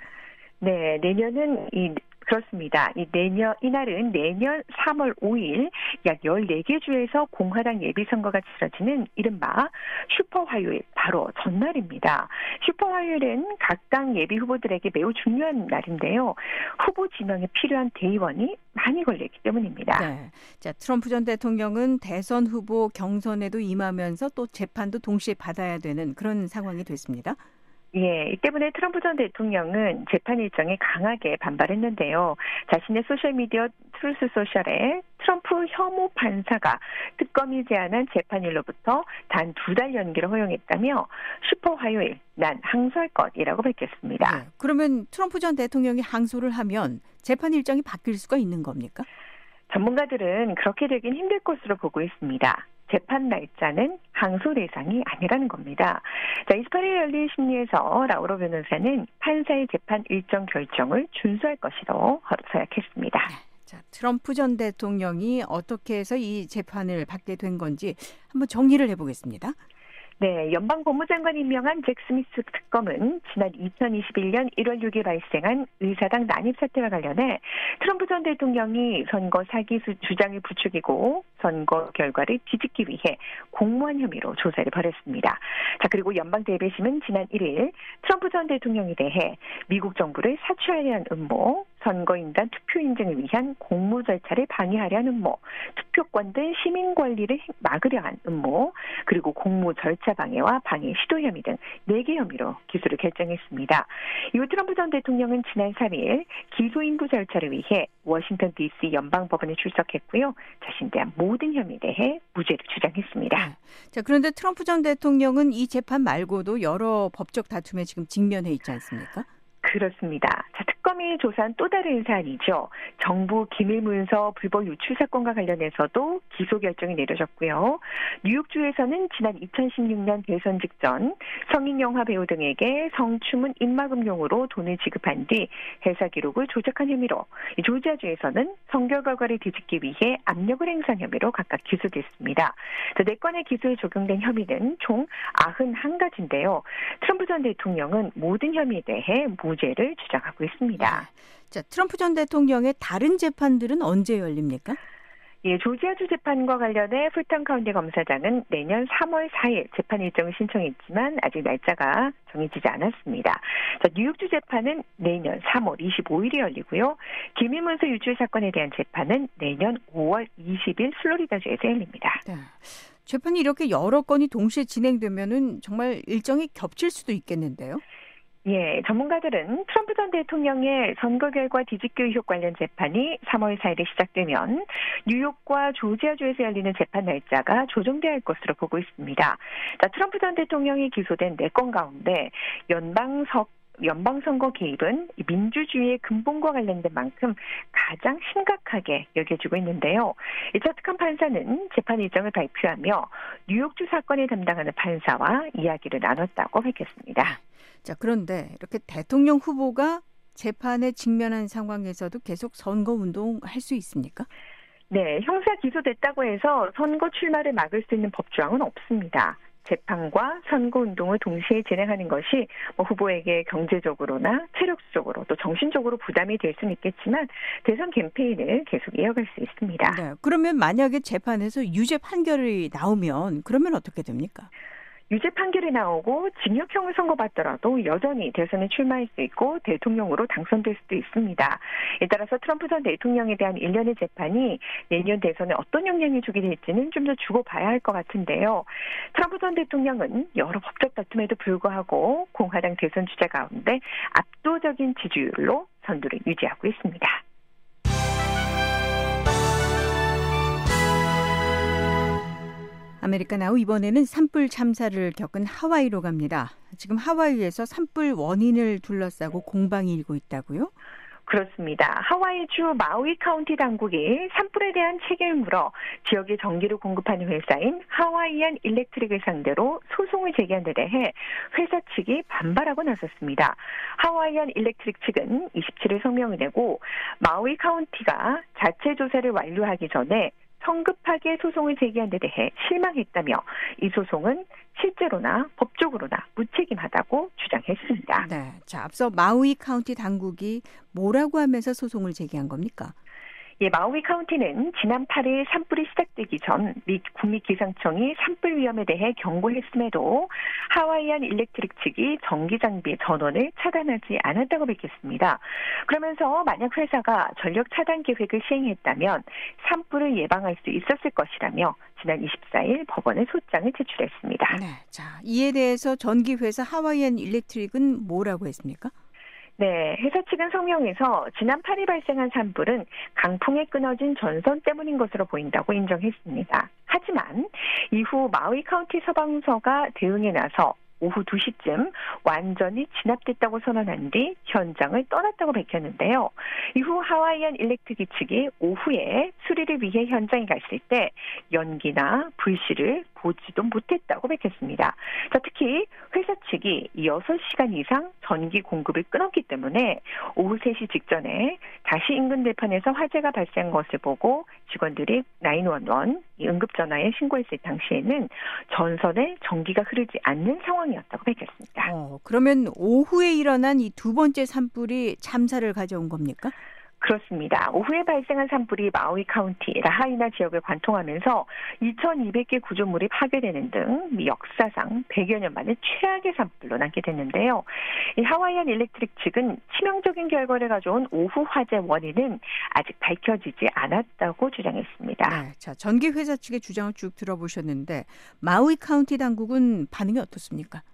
네, 내년은 이 그렇습니다. 이 내년 이날은 내년 삼월 오일 약 열네 개 주에서 공화당 예비선거가 치러지는 이른바 슈퍼 화요일 바로 전날입니다. 슈퍼 화요일은 각 당 예비 후보들에게 매우 중요한 날인데요. 후보 지명에 필요한 대의원이 많이 걸리기 때문입니다. 네. 자, 트럼프 전 대통령은 대선 후보 경선에도 임하면서 또 재판도 동시에 받아야 되는 그런 상황이 됐습니다. 예, 이 때문에 트럼프 전 대통령은 재판 일정에 강하게 반발했는데요. 자신의 소셜미디어 트루스 소셜에 트럼프 혐오 판사가 특검이 제안한 재판일로부터 단 두 달 연기를 허용했다며 슈퍼 화요일, 난 항소할 것이라고 밝혔습니다. 네. 그러면 트럼프 전 대통령이 항소를 하면 재판 일정이 바뀔 수가 있는 겁니까? 전문가들은 그렇게 되긴 힘들 것으로 보고 있습니다. 재판 날짜는 항소 대상이 아니라는 겁니다. 자, 이십팔일 열린 심리에서 라우로 변호사는 판사의 재판 일정 결정을 준수할 것이라고 서약했습니다. 자, 트럼프 전 대통령이 어떻게 해서 이 재판을 받게 된 건지 한번 정리를 해보겠습니다. 네, 연방 법무장관 임명한 잭 스미스 특검은 지난 이천이십일 년 일월 육일 발생한 의사당 난입 사태와 관련해 트럼프 전 대통령이 선거 사기 주장을 부추기고 선거 결과를 뒤집기 위해 공모한 혐의로 조사를 벌였습니다. 자, 그리고 연방 대배심은 지난 일일 트럼프 전 대통령에 대해 미국 정부를 사추하려 한 음모, 선거인단 투표 인증을 위한 공모 절차를 방해하려 한 음모, 투표권 등 시민 권리를 막으려 한 음모, 그리고 공모 절차 방해와 방해 시도 혐의 등 네 개 혐의로 기소를 결정했습니다. 이후 트럼프 전 대통령은 지난 삼일 기소 인부 절차를 위해 워싱턴 디씨 연방법원에 출석했고요. 자신에 대한 모든 혐의에 대해 무죄를 주장했습니다. 자, 그런데 트럼프 전 대통령은 이 재판 말고도 여러 법적 다툼에 지금 직면해 있지 않습니까? 그렇습니다. 자, 특검이 조사한 또 다른 사안이죠. 정부 기밀문서 불법 유출 사건과 관련해서도 기소 결정이 내려졌고요. 뉴욕주에서는 지난 이천십육 년 대선 직전 성인 영화 배우 등에게 성추문 입막음용으로 돈을 지급한 뒤 회사 기록을 조작한 혐의로, 조지아주에서는 선거 결과를 뒤집기 위해 압력을 행사한 혐의로 각각 기소됐습니다. 네 건의 기소에 적용된 혐의는 총 구십일 가지인데요. 트럼프 전 대통령은 모든 혐의에 대해 무죄를 주장하고 있습니다. 자, 트럼프 전 대통령의 다른 재판들은 언제 열립니까? 예, 조지아주 재판과 관련해 풀턴 카운티 검사장은 내년 삼월 사일 재판 일정을 신청했지만 아직 날짜가 정해지지 않았습니다. 자, 뉴욕주 재판은 내년 삼월 이십오일에 열리고요. 기밀문서 유출 사건에 대한 재판은 내년 오월 이십일 플로리다주에서 열립니다. 네. 재판이 이렇게 여러 건이 동시에 진행되면은 정말 일정이 겹칠 수도 있겠는데요. 예, 전문가들은 트럼프 전 대통령의 선거 결과 뒤집기 의혹 관련 재판이 삼월 사일에 시작되면 뉴욕과 조지아주에서 열리는 재판 날짜가 조정돼야 할 것으로 보고 있습니다. 자, 트럼프 전 대통령이 기소된 네 건 가운데 연방 석 연방선거 개입은 민주주의의 근본과 관련된 만큼 가장 심각하게 여겨지고 있는데요. 이 차특한 판사는 재판 일정을 발표하며 뉴욕주 사건을 담당하는 판사와 이야기를 나눴다고 밝혔습니다. 자, 그런데 이렇게 대통령 후보가 재판에 직면한 상황에서도 계속 선거운동 할 수 있습니까? 네, 형사 기소됐다고 해서 선거 출마를 막을 수 있는 법조항은 없습니다. 재판과 선거운동을 동시에 진행하는 것이 뭐 후보에게 경제적으로나 체력적으로 또 정신적으로 부담이 될 수는 있겠지만 대선 캠페인을 계속 이어갈 수 있습니다. 네, 그러면 만약에 재판에서 유죄 판결이 나오면 그러면 어떻게 됩니까? 유죄 판결이 나오고 징역형을 선고받더라도 여전히 대선에 출마할 수 있고 대통령으로 당선될 수도 있습니다. 에 따라서 트럼프 전 대통령에 대한 일련의 재판이 내년 대선에 어떤 영향을 주게 될지는 좀 더 두고 봐야 할 것 같은데요. 트럼프 전 대통령은 여러 법적 다툼에도 불구하고 공화당 대선 주자 가운데 압도적인 지지율로 선두를 유지하고 있습니다. 아메리카 나우 이번에는 산불 참사를 겪은 하와이로 갑니다. 지금 하와이에서 산불 원인을 둘러싸고 공방이 일고 있다고요? 그렇습니다. 하와이주 마우이 카운티 당국이 산불에 대한 책임을 물어 지역에 전기를 공급하는 회사인 하와이안 일렉트릭을 상대로 소송을 제기한 데 대해 회사 측이 반발하고 나섰습니다. 하와이안 일렉트릭 측은 이십칠 일 성명을 내고 마우이 카운티가 자체 조사를 완료하기 전에 성급하게 소송을 제기한 데 대해 실망했다며 이 소송은 실제로나 법적으로나 무책임하다고 주장했습니다. 네, 자, 앞서 마우이 카운티 당국이 뭐라고 하면서 소송을 제기한 겁니까? 예, 마우이 카운티는 지난 팔 일 산불이 시작되기 전 미 국립기상청이 산불 위험에 대해 경고했음에도 하와이안 일렉트릭 측이 전기 장비 전원을 차단하지 않았다고 밝혔습니다. 그러면서 만약 회사가 전력 차단 계획을 시행했다면 산불을 예방할 수 있었을 것이라며 지난 이십사 일 법원에 소장을 제출했습니다. 네, 자, 이에 대해서 전기회사 하와이안 일렉트릭은 뭐라고 했습니까? 네, 회사 측은 성명에서 지난 팔 일 발생한 산불은 강풍에 끊어진 전선 때문인 것으로 보인다고 인정했습니다. 하지만 이후 마우이 카운티 소방서가 대응에 나서 오후 두 시쯤 완전히 진압됐다고 선언한 뒤 현장을 떠났다고 밝혔는데요. 이후 하와이안 일렉트릭 측이 오후에 수리를 위해 현장에 갔을 때 연기나 불씨를 보지도 못했다고 밝혔습니다. 자, 특히 회사 측이 여섯 시간 이상 전기 공급을 끊었기 때문에 오후 세 시 직전에 다시 인근 들판에서 화재가 발생한 것을 보고 직원들이 구일일 이 응급전화에 신고했을 당시에는 전선에 전기가 흐르지 않는 상황이었다고 밝혔습니다. 어, 그러면 오후에 일어난 이 두 번째 산불이 참사를 가져온 겁니까? 그렇습니다. 오후에 발생한 산불이 마우이 카운티 라하이나 지역을 관통하면서 이천이백 개 구조물이 파괴되는 등 역사상 백여 년 만에 최악의 산불로 남게 됐는데요. 이 하와이안 일렉트릭 측은 치명적인 결과를 가져온 오후 화재 원인은 아직 밝혀지지 않았다고 주장했습니다. 네, 자, 전기회사 측의 주장을 쭉 들어보셨는데 마우이 카운티 당국은 반응이 어떻습니까?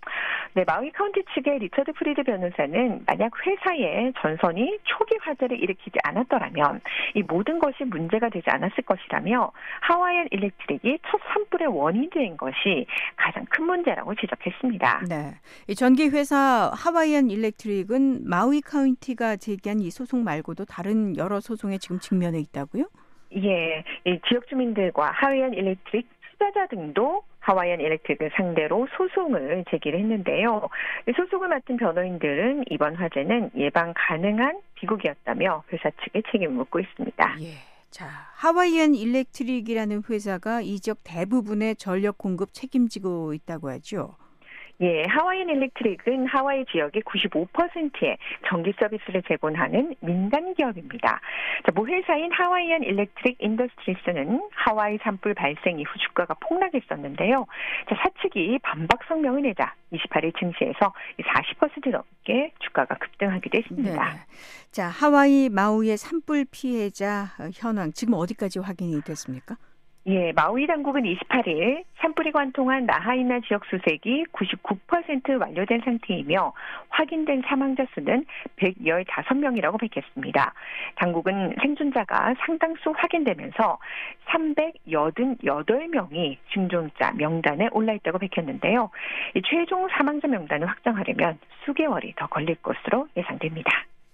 네, 마우이 카운티 측의 리처드 프리드 변호사는 만약 회사의 전선이 초기 화재를 일으키지 않았더라면 이 모든 것이 문제가 되지 않았을 것이라며 하와이안 일렉트릭이 첫 산불의 원인이 된 것이 가장 큰 문제라고 지적했습니다. 네, 이 전기회사 하와이안 일렉트릭은 마우이 카운티가 제기한 이 소송 말고도 다른 여러 소송에 지금 직면해 있다고요? 예, 이 지역 주민들과 하와이안 일렉트릭 투자자 등도 하와이안 일렉트릭을 상대로 소송을 제기를 했는데요. 소송을 맡은 변호인들은 이번 화재는 예방 가능한 비극이었다며 회사 측에 책임을 묻고 있습니다. 예, 자, 하와이안 일렉트릭이라는 회사가 이 지역 대부분의 전력 공급 책임지고 있다고 하죠. 예, 하와이안 일렉트릭은 하와이 지역의 구십오 퍼센트의 전기 서비스를 제공하는 민간 기업입니다. 자, 모 회사인 하와이안 일렉트릭 인더스트리스는 하와이 산불 발생 이후 주가가 폭락했었는데요. 자, 사측이 반박 성명을 내자 이십팔 일 증시에서 사십 퍼센트 넘게 주가가 급등하기도 했습니다. 네. 자, 하와이 마우이의 산불 피해자 현황 지금 어디까지 확인이 됐습니까? 예, 마우이 당국은 이십팔 일 산불이 관통한 라하이나 지역 수색이 구십구 퍼센트 완료된 상태이며 확인된 사망자 수는 백십오 명이라고 밝혔습니다. 당국은 생존자가 상당수 확인되면서 삼백팔십팔 명이 생존자 명단에 올라있다고 밝혔는데요. 이 최종 사망자 명단을 확정하려면 수개월이 더 걸릴 것으로 예상됩니다.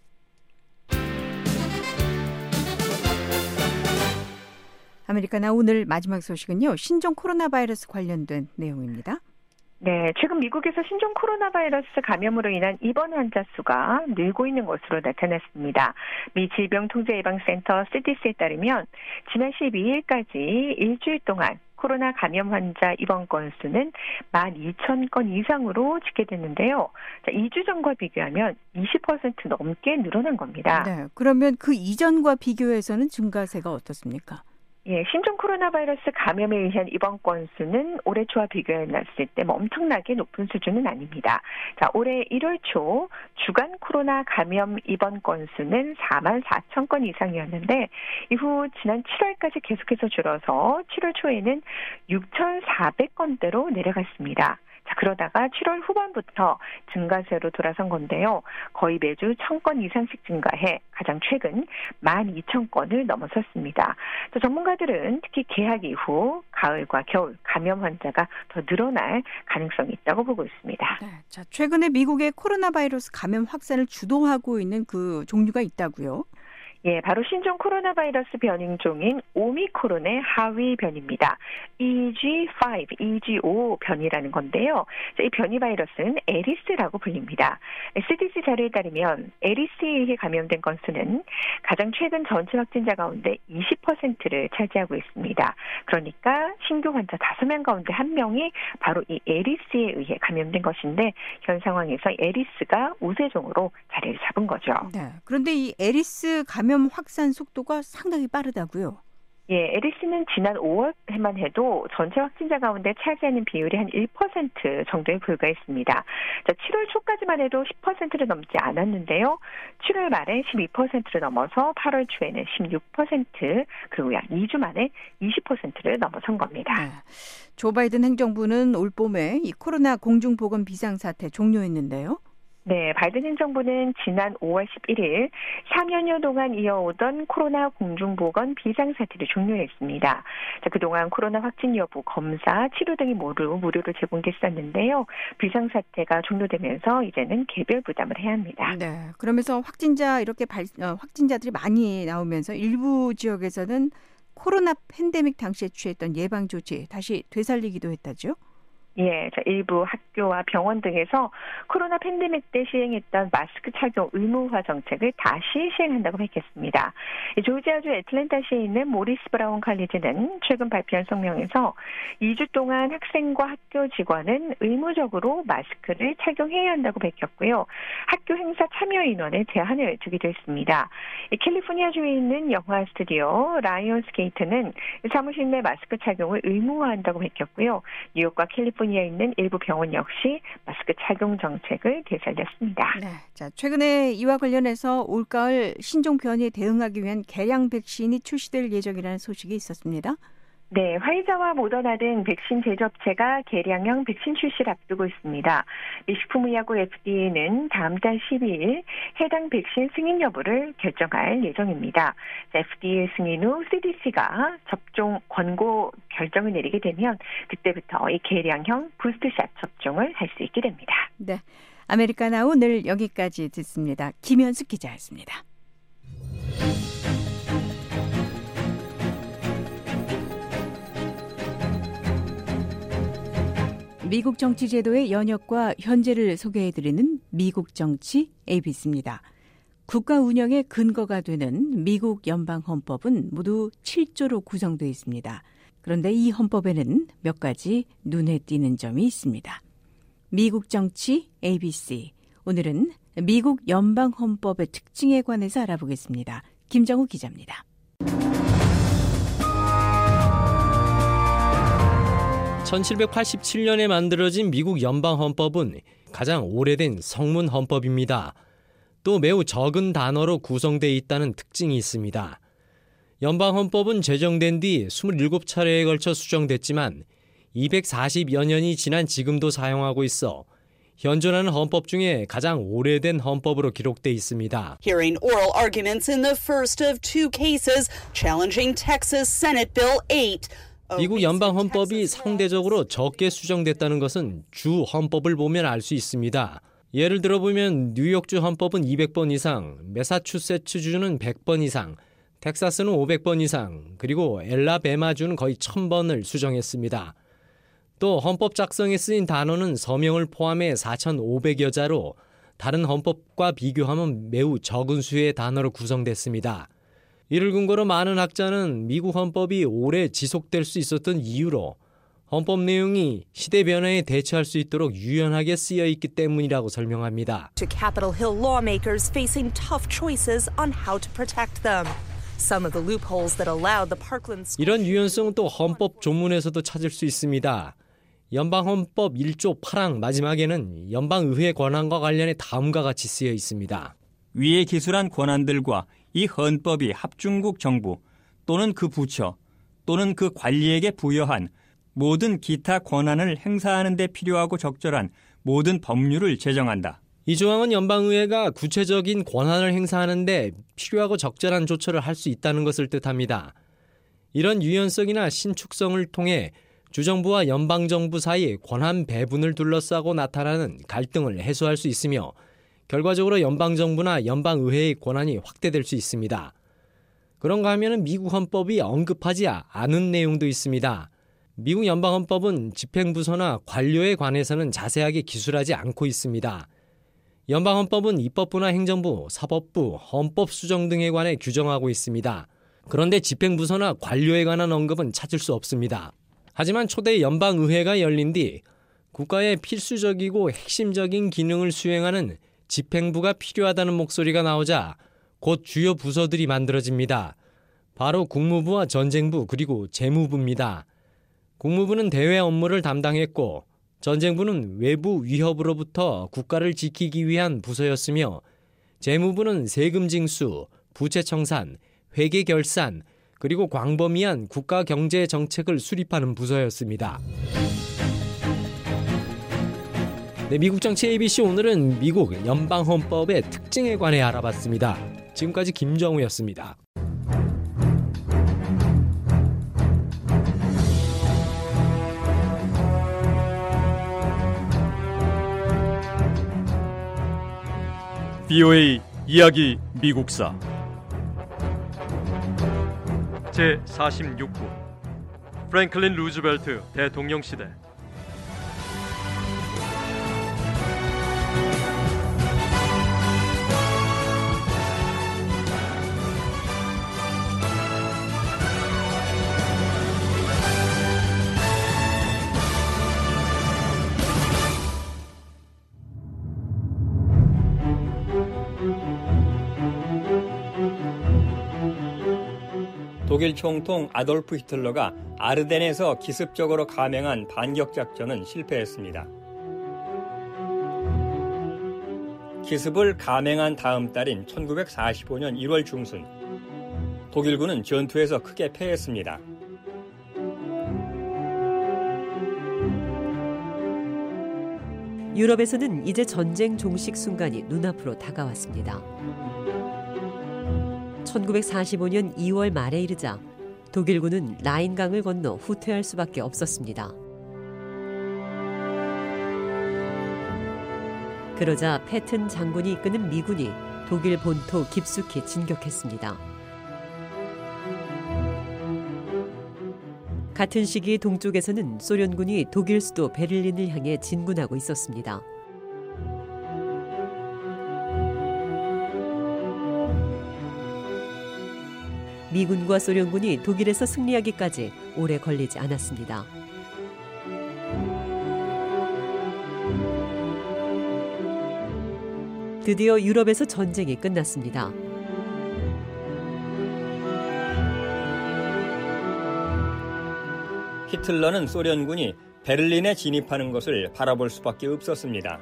아메리카나 오늘 마지막 소식은요. 신종 코로나 바이러스 관련된 내용입니다. 네, 최근 미국에서 신종 코로나 바이러스 감염으로 인한 입원 환자 수가 늘고 있는 것으로 나타났습니다. 미 질병통제예방센터 씨디씨에 따르면 지난 십이 일까지 일주일 동안 코로나 감염 환자 입원 건수는 만 이천 건 이상으로 집계됐는데요. 자, 이 주 전과 비교하면 이십 퍼센트 넘게 늘어난 겁니다. 네, 그러면 그 이전과 비교해서는 증가세가 어떻습니까? 예, 신종 코로나 바이러스 감염에 의한 입원 건수는 올해 초와 비교해봤을 때 뭐 엄청나게 높은 수준은 아닙니다. 자, 올해 일월 초 주간 코로나 감염 입원 건수는 사만 사천 건 이상이었는데 이후 지난 칠월까지 계속해서 줄어서 칠월 초에는 육천사백 건대로 내려갔습니다. 자, 그러다가 칠월 후반부터 증가세로 돌아선 건데요. 거의 매주 천 건 이상씩 증가해 가장 최근 만 이천 건을 넘어섰습니다. 또 전문가들은 특히 개학 이후 가을과 겨울 감염 환자가 더 늘어날 가능성이 있다고 보고 있습니다. 네, 자, 최근에 미국의 코로나 바이러스 감염 확산을 주도하고 있는 그 종류가 있다고요? 예, 바로 신종 코로나 바이러스 변인종인 오미크론의 하위 변입니다. 이지 오, 이지 오 변이라는 건데요. 이 변이 바이러스는 에리스라고 불립니다. 씨디씨 자료에 따르면 에리스에 의해 감염된 건수는 가장 최근 전체 확진자 가운데 이십 퍼센트를 차지하고 있습니다. 그러니까 신규 환자 다섯 명 가운데 한 명이 바로 이 에리스에 의해 감염된 것인데 현 상황에서 에리스가 우세종으로 자리를 잡은 거죠. 네, 그런데 이 에리스 감염 확산 속도가 상당히 빠르다고요? 예, 에리스는 지난 오월에만 해도 전체 확진자 가운데 차지하는 비율이 한 일 퍼센트 정도에 불과했습니다. 자, 칠월 초까지만 해도 십 퍼센트를 넘지 않았는데요. 칠월 말에 십이 퍼센트를 넘어서 팔월 초에는 십육 퍼센트, 그리고 약 이 주 만에 이십 퍼센트를 넘어선 겁니다. 네. 조 바이든 행정부는 올 봄에 이 코로나 공중보건 비상사태 종료했는데요. 네, 바이든 행정부는 지난 오월 십일일 삼 년여 동안 이어오던 코로나 공중보건 비상사태를 종료했습니다. 자, 그동안 코로나 확진 여부, 검사, 치료 등이 모두 무료로 제공됐었는데요. 비상사태가 종료되면서 이제는 개별 부담을 해야 합니다. 네, 그러면서 확진자 이렇게 발, 어, 확진자들이 많이 나오면서 일부 지역에서는 코로나 팬데믹 당시에 취했던 예방 조치 다시 되살리기도 했다죠? 예, 자, 일부 학교와 병원 등에서 코로나 팬데믹 때 시행했던 마스크 착용 의무화 정책을 다시 시행한다고 밝혔습니다. 조지아주 애틀랜타시에 있는 모리스 브라운 칼리지는 최근 발표한 성명에서 이 주 동안 학생과 학교 직원은 의무적으로 마스크를 착용해야 한다고 밝혔고요. 학교 행사 참여 인원에 제한을 두기도 했습니다. 캘리포니아주에 있는 영화 스튜디오 라이온스 게이트는 사무실 내 마스크 착용을 의무화한다고 밝혔고요. 뉴욕과 캘리포니아 캘리포니아에 있는 일부 병원 역시 마스크 착용 정책을 되살렸습니다. 네, 자, 최근에 이와 관련해서 올가을 신종 변이에 대응하기 위한 개량 백신이 출시될 예정이라는 소식이 있었습니다. 네, 화이자와 모더나 등 백신 제조업체가 개량형 백신 출시를 앞두고 있습니다. 식품의약국 에프디에이는 다음 달 십이일 해당 백신 승인 여부를 결정할 예정입니다. 에프디에이 승인 후 씨디씨가 접종 권고 결정을 내리게 되면 그때부터 이 개량형 부스트샷 접종을 할 수 있게 됩니다. 네, 아메리카나 오늘 여기까지 듣습니다. 김현숙 기자였습니다. 미국 정치 제도의 연역과 현재를 소개해드리는 미국 정치 에이비씨입니다. 국가 운영의 근거가 되는 미국 연방헌법은 모두 칠조로 구성되어 있습니다. 그런데 이 헌법에는 몇 가지 눈에 띄는 점이 있습니다. 미국 정치 에이비씨, 오늘은 미국 연방헌법의 특징에 관해서 알아보겠습니다. 김정우 기자입니다. 천칠백팔십칠년에 만들어진 미국 연방헌법은 가장 오래된 성문헌법입니다. 또 매우 적은 단어로 구성되어 있다는 특징이 있습니다. 연방헌법은 제정된 뒤 이십칠 차례에 걸쳐 수정됐지만 이백사십여 년이 지난 지금도 사용하고 있어 현존하는 헌법 중에 가장 오래된 헌법으로 기록돼 있습니다. Hearing oral arguments in the first of two cases challenging Texas Senate Bill eight. 미국 연방 헌법이 상대적으로 적게 수정됐다는 것은 주 헌법을 보면 알 수 있습니다. 예를 들어 보면 뉴욕주 헌법은 이백 번 이상, 매사추세츠주는 백 번 이상, 텍사스는 오백 번 이상, 그리고 엘라베마주는 거의 천 번을 수정했습니다. 또 헌법 작성에 쓰인 단어는 서명을 포함해 사천오백여 자로 다른 헌법과 비교하면 매우 적은 수의 단어로 구성됐습니다. 이를 근거로 많은 학자는 미국 헌법이 오래 지속될 수 있었던 이유로 헌법 내용이 시대 변화에 대처할 수 있도록 유연하게 쓰여 있기 때문이라고 설명합니다. To Capitol Hill lawmakers facing tough choices on how to protect them. Some of the loopholes that allowed the Parkland 이런 유연성은 또 헌법 조문에서도 찾을 수 있습니다. 연방헌법 일 조 팔 항 마지막에는 연방의회 권한과 관련해 다음과 같이 쓰여 있습니다. 위에 기술한 권한들과 이 헌법이 합중국 정부 또는 그 부처 또는 그 관리에게 부여한 모든 기타 권한을 행사하는 데 필요하고 적절한 모든 법률을 제정한다. 이 조항은 연방의회가 구체적인 권한을 행사하는 데 필요하고 적절한 조처를 할 수 있다는 것을 뜻합니다. 이런 유연성이나 신축성을 통해 주정부와 연방정부 사이 권한 배분을 둘러싸고 나타나는 갈등을 해소할 수 있으며 결과적으로 연방정부나 연방의회의 권한이 확대될 수 있습니다. 그런가 하면 미국 헌법이 언급하지 않은 내용도 있습니다. 미국 연방헌법은 집행부서나 관료에 관해서는 자세하게 기술하지 않고 있습니다. 연방헌법은 입법부나 행정부, 사법부, 헌법수정 등에 관해 규정하고 있습니다. 그런데 집행부서나 관료에 관한 언급은 찾을 수 없습니다. 하지만 초대 연방의회가 열린 뒤 국가의 필수적이고 핵심적인 기능을 수행하는 집행부가 필요하다는 목소리가 나오자 곧 주요 부서들이 만들어집니다. 바로 국무부와 전쟁부 그리고 재무부입니다. 국무부는 대외 업무를 담당했고 전쟁부는 외부 위협으로부터 국가를 지키기 위한 부서였으며 재무부는 세금 징수, 부채 청산, 회계 결산 그리고 광범위한 국가 경제 정책을 수립하는 부서였습니다. 네, 미국 정치 에이비씨 오늘은 미국 연방헌법의 특징에 관해 알아봤습니다. 지금까지 김정우였습니다. 비오에이 이야기 미국사 제사십육 부 프랭클린 루즈벨트 대통령 시대 독일 총통 아돌프 히틀러가 아르덴에서 기습적으로 감행한 반격작전은 실패했습니다. 기습을 감행한 다음 달인 천구백사십오 년 일월 중순, 독일군은 전투에서 크게 패했습니다. 유럽에서는 이제 전쟁 종식 순간이 눈앞으로 다가왔습니다. 천구백사십오 년 이월 말에 이르자 독일군은 라인강을 건너 후퇴할 수밖에 없었습니다. 그러자 패튼 장군이 이끄는 미군이 독일 본토 깊숙이 진격했습니다. 같은 시기 동쪽에서는 소련군이 독일 수도 베를린을 향해 진군하고 있었습니다. 미군과 소련군이 독일에서 승리하기까지 오래 걸리지 않았습니다. 드디어 유럽에서 전쟁이 끝났습니다. 히틀러는 소련군이 베를린에 진입하는 것을 바라볼 수밖에 없었습니다.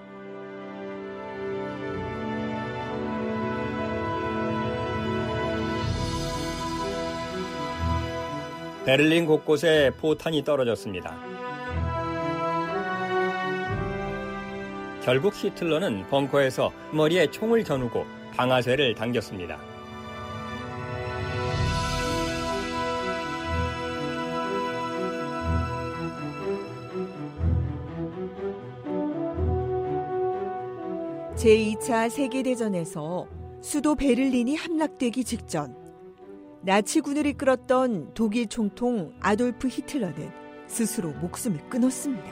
베를린 곳곳에 포탄이 떨어졌습니다. 결국 히틀러는 벙커에서 머리에 총을 겨누고 방아쇠를 당겼습니다. 제이 차 세계대전에서 수도 베를린이 함락되기 직전 나치군을 이끌었던 독일 총통 아돌프 히틀러는 스스로 목숨을 끊었습니다.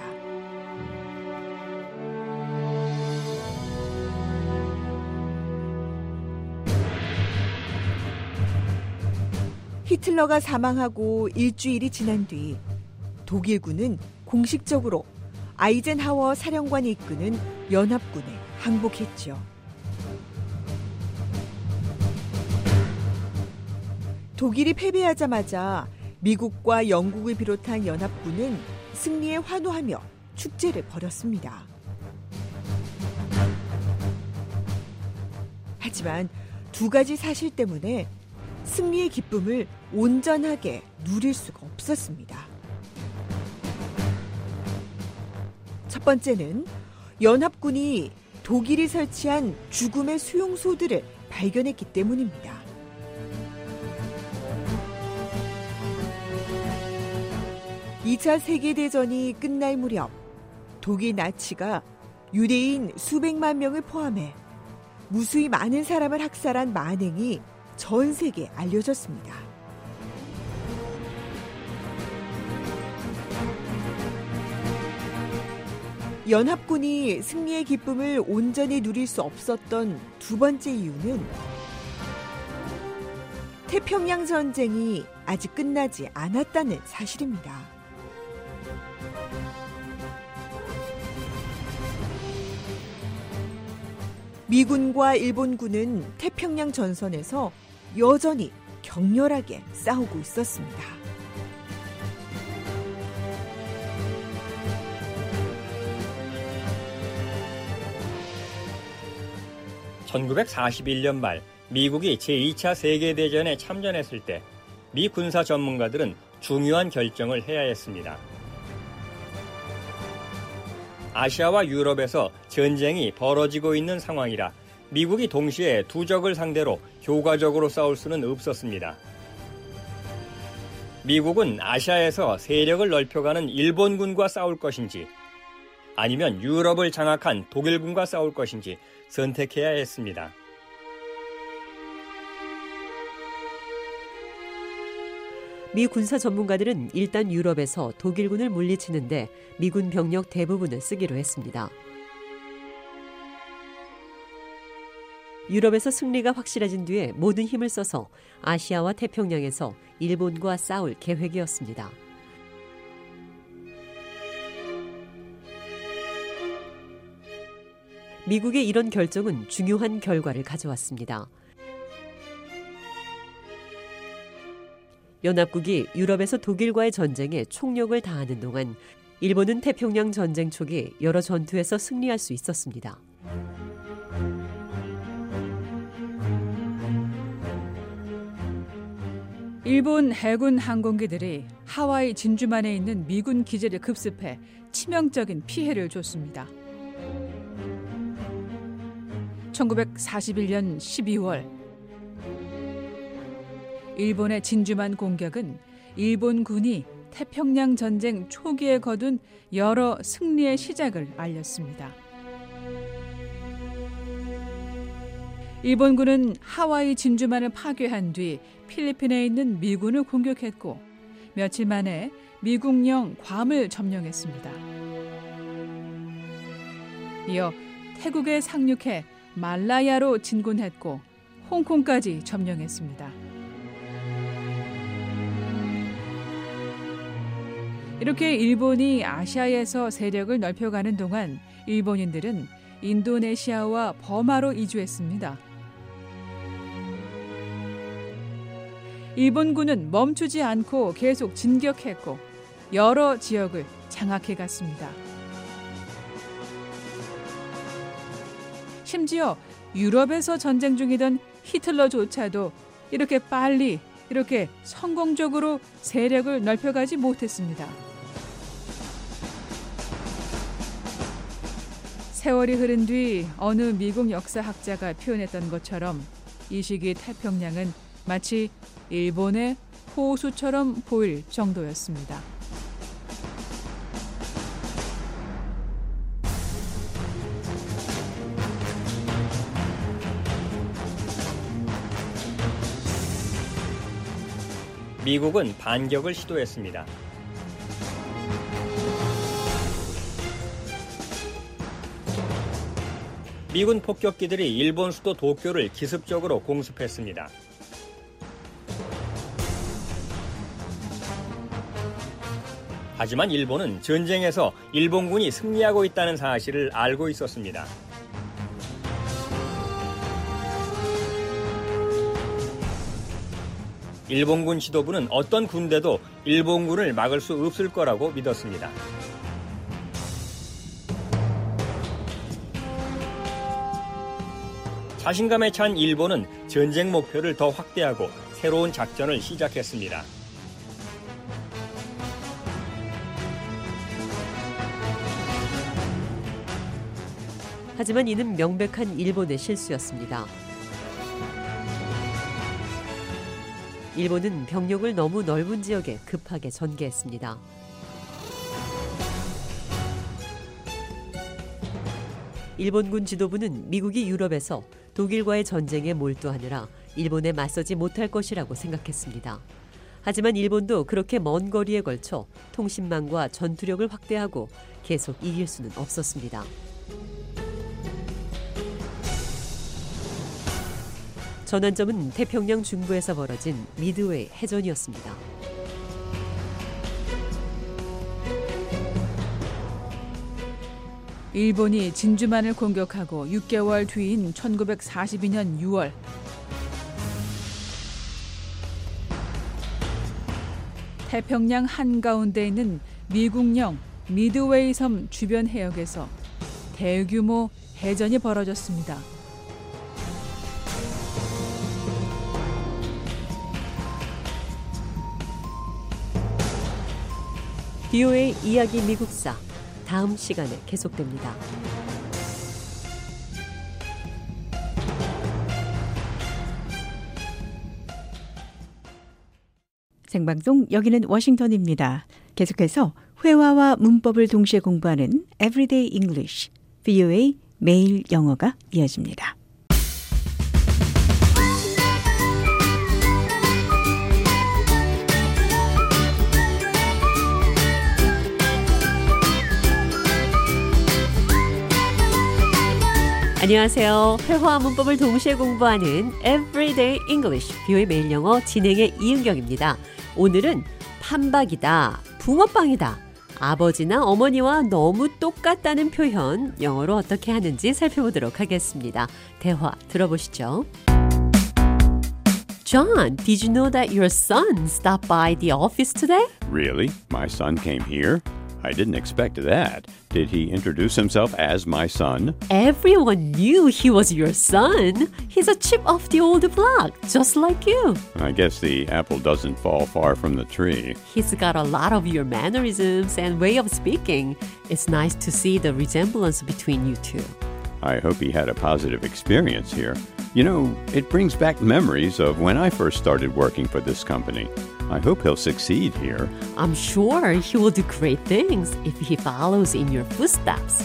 히틀러가 사망하고 일주일이 지난 뒤 독일군은 공식적으로 아이젠하워 사령관이 이끄는 연합군에 항복했죠. 독일이 패배하자마자 미국과 영국을 비롯한 연합군은 승리에 환호하며 축제를 벌였습니다. 하지만 두 가지 사실 때문에 승리의 기쁨을 온전하게 누릴 수가 없었습니다. 첫 번째는 연합군이 독일이 설치한 죽음의 수용소들을 발견했기 때문입니다. 이 차 세계대전이 끝날 무렵 독일 나치가 유대인 수백만 명을 포함해 무수히 많은 사람을 학살한 만행이 전 세계에 알려졌습니다. 연합군이 승리의 기쁨을 온전히 누릴 수 없었던 두 번째 이유는 태평양 전쟁이 아직 끝나지 않았다는 사실입니다. 미군과 일본군은 태평양 전선에서 여전히 격렬하게 싸우고 있었습니다. 천구백사십일 년 말 미국이 제이 차 세계대전에 참전했을 때 미 군사 전문가들은 중요한 결정을 해야 했습니다. 아시아와 유럽에서 전쟁이 벌어지고 있는 상황이라 미국이 동시에 두 적을 상대로 효과적으로 싸울 수는 없었습니다. 미국은 아시아에서 세력을 넓혀가는 일본군과 싸울 것인지 아니면 유럽을 장악한 독일군과 싸울 것인지 선택해야 했습니다. 미 군사 전문가들은 일단 유럽에서 독일군을 물리치는데 미군 병력 대부분을 쓰기로 했습니다. 유럽에서 승리가 확실해진 뒤에 모든 힘을 써서 아시아와 태평양에서 일본과 싸울 계획이었습니다. 미국의 이런 결정은 중요한 결과를 가져왔습니다. 연합국이 유럽에서 독일과의 전쟁에 총력을 다하는 동안 일본은 태평양 전쟁 초기 여러 전투에서 승리할 수 있었습니다. 일본 해군 항공기들이 하와이 진주만에 있는 미군 기지를 급습해 치명적인 피해를 줬습니다. 천구백사십일 년 십이월 일본의 진주만 공격은 일본군이 태평양 전쟁 초기에 거둔 여러 승리의 시작을 알렸습니다. 일본군은 하와이 진주만을 파괴한 뒤 필리핀에 있는 미군을 공격했고 며칠 만에 미국령 괌을 점령했습니다. 이어 태국에 상륙해 말라야로 진군했고 홍콩까지 점령했습니다. 이렇게 일본이 아시아에서 세력을 넓혀가는 동안 일본인들은 인도네시아와 버마로 이주했습니다. 일본군은 멈추지 않고 계속 진격했고 여러 지역을 장악해갔습니다. 심지어 유럽에서 전쟁 중이던 히틀러조차도 이렇게 빨리 이렇게 성공적으로 세력을 넓혀가지 못했습니다. 세월이 흐른 뒤 어느 미국 역사학자가 표현했던 것처럼 이 시기 태평양은 마치 일본의 호수처럼 보일 정도였습니다. 미국은 반격을 시도했습니다. 미군 폭격기들이 일본 수도 도쿄를 기습적으로 공습했습니다. 하지만 일본은 전쟁에서 일본군이 승리하고 있다는 사실을 알고 있었습니다. 일본군 지도부는 어떤 군대도 일본군을 막을 수 없을 거라고 믿었습니다. 자신감에 찬 일본은 전쟁 목표를 더 확대하고 새로운 작전을 시작했습니다. 하지만 이는 명백한 일본의 실수였습니다. 일본은 병력을 너무 넓은 지역에 급하게 전개했습니다. 일본군 지도부는 미국이 유럽에서 독일과의 전쟁에 몰두하느라 일본에 맞서지 못할 것이라고 생각했습니다. 하지만 일본도 그렇게 먼 거리에 걸쳐 통신망과 전투력을 확대하고 계속 이길 수는 없었습니다. 전환점은 태평양 중부에서 벌어진 미드웨이 해전이었습니다. 일본이 진주만을 공격하고 육 개월 뒤인 천구백사십이 년 유월 태평양 한가운데 있는 미국령 미드웨이 섬 주변 해역에서 대규모 해전이 벌어졌습니다. 비오에이 이야기 미국사 다음 시간에 계속됩니다. 생방송 여기는 워싱턴입니다. 계속해서 회화와 문법을 동시에 공부하는 Everyday English, 비오에이 매일 영어가 이어집니다. 안녕하세요. 회화와 문법을 동시에 공부하는 Everyday English, 비오에이 매일 영어 진행의 이은경입니다. 오늘은 판박이다, 붕어빵이다, 아버지나 어머니와 너무 똑같다는 표현 영어로 어떻게 하는지 살펴보도록 하겠습니다. 대화 들어보시죠. John, did you know that your son stopped by the office today? Really? My son came here? I didn't expect that. Did he introduce himself as my son? Everyone knew he was your son. He's a chip off the old block, just like you. I guess the apple doesn't fall far from the tree. He's got a lot of your mannerisms and way of speaking. It's nice to see the resemblance between you two. I hope he had a positive experience here. You know, it brings back memories of when I first started working for this company. I hope he'll succeed here. I'm sure he will do great things if he follows in your footsteps.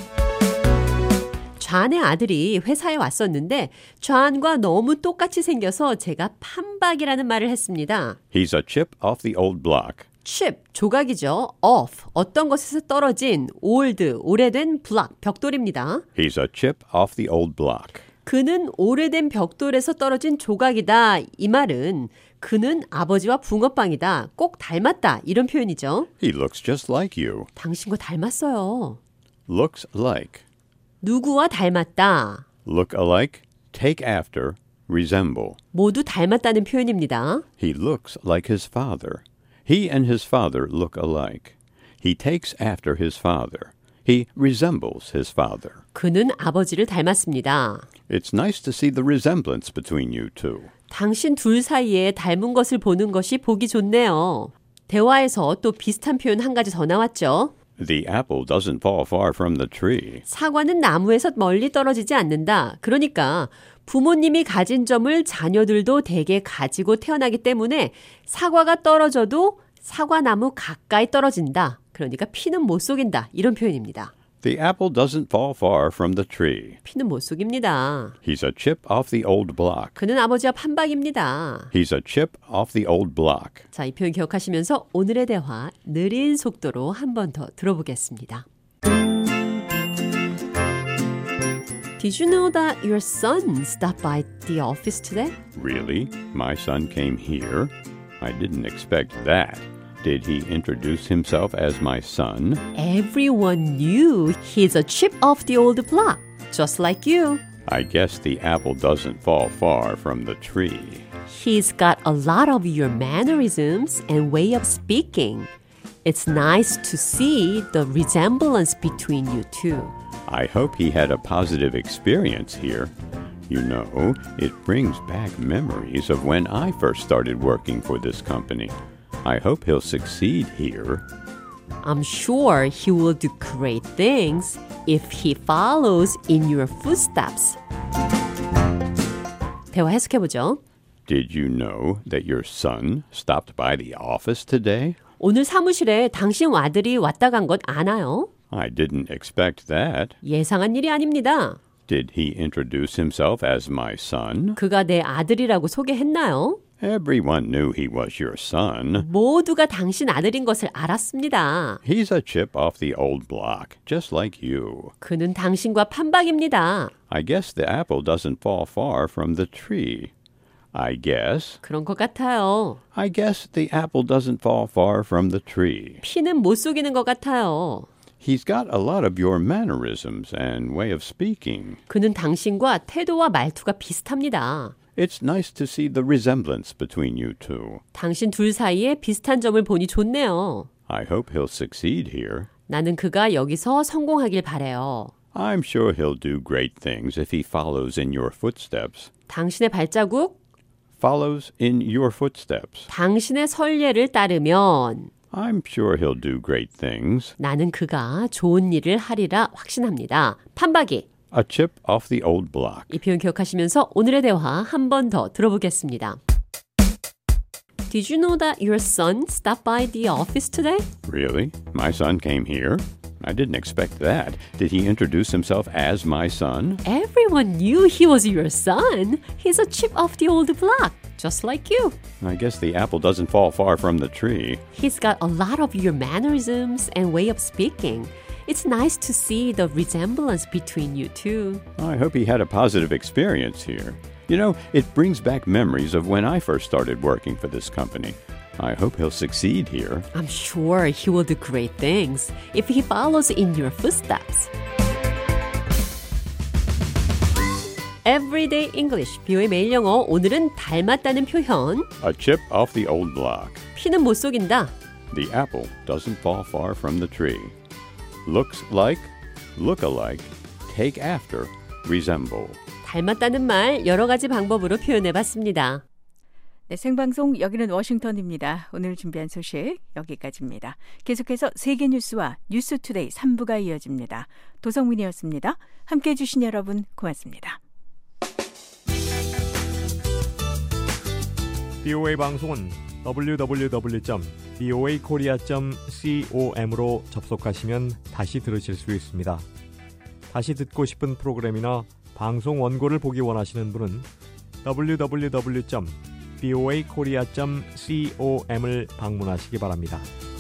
존의 아들이 회사에 왔었는데 존과 너무 똑같이 생겨서 제가 판박이라는 말을 했습니다. He's a chip off the old block. chip, 조각이죠. off, 어떤 것에서 떨어진, old, 오래된 block, 벽돌입니다. He's a chip off the old block. 그는 오래된 벽돌에서 떨어진 조각이다. 이 말은 그는 아버지와 붕어빵이다. 꼭 닮았다. 이런 표현이죠. He looks just like you. 당신과 닮았어요. Looks like. 누구와 닮았다. Look alike, take after, resemble. 모두 닮았다는 표현입니다. He looks like his father. He and his father look alike. He takes after his father. He resembles his father. 그는 아버지를 닮았습니다. It's nice to see the resemblance between you two. 당신 둘 사이에 닮은 것을 보는 것이 보기 좋네요. 대화에서 또 비슷한 표현 한 가지 더 나왔죠. The apple doesn't fall far from the tree. 사과는 나무에서 멀리 떨어지지 않는다. 그러니까 부모님이 가진 점을 자녀들도 대개 가지고 태어나기 때문에 사과가 떨어져도 사과나무 가까이 떨어진다. 그러니까 피는 못 속인다. 이런 표현입니다. The apple doesn't fall far from the tree. 피는 못 속입니다. He's a chip off the old block. 그는 아버지와 판박입니다. He's a chip off the old block. 자, 이 표현 기억하시면서 오늘의 대화 느린 속도로 한 번 더 들어보겠습니다. Did you know that your son stopped by the office today? Really? My son came here? I didn't expect that. Did he introduce himself as my son? Everyone knew he's a chip off the old block, just like you. I guess the apple doesn't fall far from the tree. He's got a lot of your mannerisms and way of speaking. It's nice to see the resemblance between you two. I hope he had a positive experience here. You know, it brings back memories of when I first started working for this company. I hope he'll succeed here. I'm sure he will do great things if he follows in your footsteps. 대화 해석해보죠. Did you know that your son stopped by the office today? 오늘 사무실에 당신 아들이 왔다 간 것 아나요? I didn't expect that. 예상한 일이 아닙니다. Did he introduce himself as my son? 그가 내 아들이라고 소개했나요? Everyone knew he was your son. 모두가 당신 아들인 것을 알았습니다. He's a chip off the old block, just like you. 그는 당신과 판박입니다. I guess the apple doesn't fall far from the tree. I guess. 그런 것 같아요. I guess the apple doesn't fall far from the tree. 피는 못 속이는 것 같아요. He's got a lot of your mannerisms and way of speaking. 그는 당신과 태도와 말투가 비슷합니다. It's nice to see the resemblance between you two. 당신 둘 사이에 비슷한 점을 보니 좋네요. I hope he'll succeed here. 나는 그가 여기서 성공하길 바래요. I'm sure he'll do great things if he follows in your footsteps. 당신의 발자국? Follows in your footsteps. 당신의 선례를 따르면 I'm sure he'll do great things. 나는 그가 좋은 일을 하리라 확신합니다. 판박이. A chip off the old block. 이 표현 기억하시면서 오늘의 대화 한 번 더 들어보겠습니다. Did you know that your son stopped by the office today? Really? My son came here? I didn't expect that. Did he introduce himself as my son? Everyone knew he was your son. He's a chip off the old block, just like you. I guess the apple doesn't fall far from the tree. He's got a lot of your mannerisms and way of speaking. It's nice to see the resemblance between you two. I hope he had a positive experience here. You know, it brings back memories of when I first started working for this company. I hope he'll succeed here. I'm sure he will do great things if he follows in your footsteps. Everyday English, 비오의 매일 영어. 오늘은 닮았다는 표현. A chip off the old block. 피는 못 속인다. The apple doesn't fall far from the tree. Looks like, look alike, take after, resemble. 닮았다는 말 여러 가지 방법으로 표현해봤습니다. 네, 생방송 여기는 워싱턴입니다. 오늘 준비한 소식 여기까지입니다. 계속해서 세계 뉴스와 뉴스투데이 삼 부가 이어집니다. 도성민이었습니다. 함께해 주신 여러분 고맙습니다. 비오에이 방송은 더블유 더블유 더블유 점 비오에이 코리아 점 com으로 접속하시면 다시 들으실 수 있습니다. 다시 듣고 싶은 프로그램이나 방송 원고를 보기 원하시는 분은 더블유 더블유 더블유 점 비오에이 코리아 점 com을 방문하시기 바랍니다.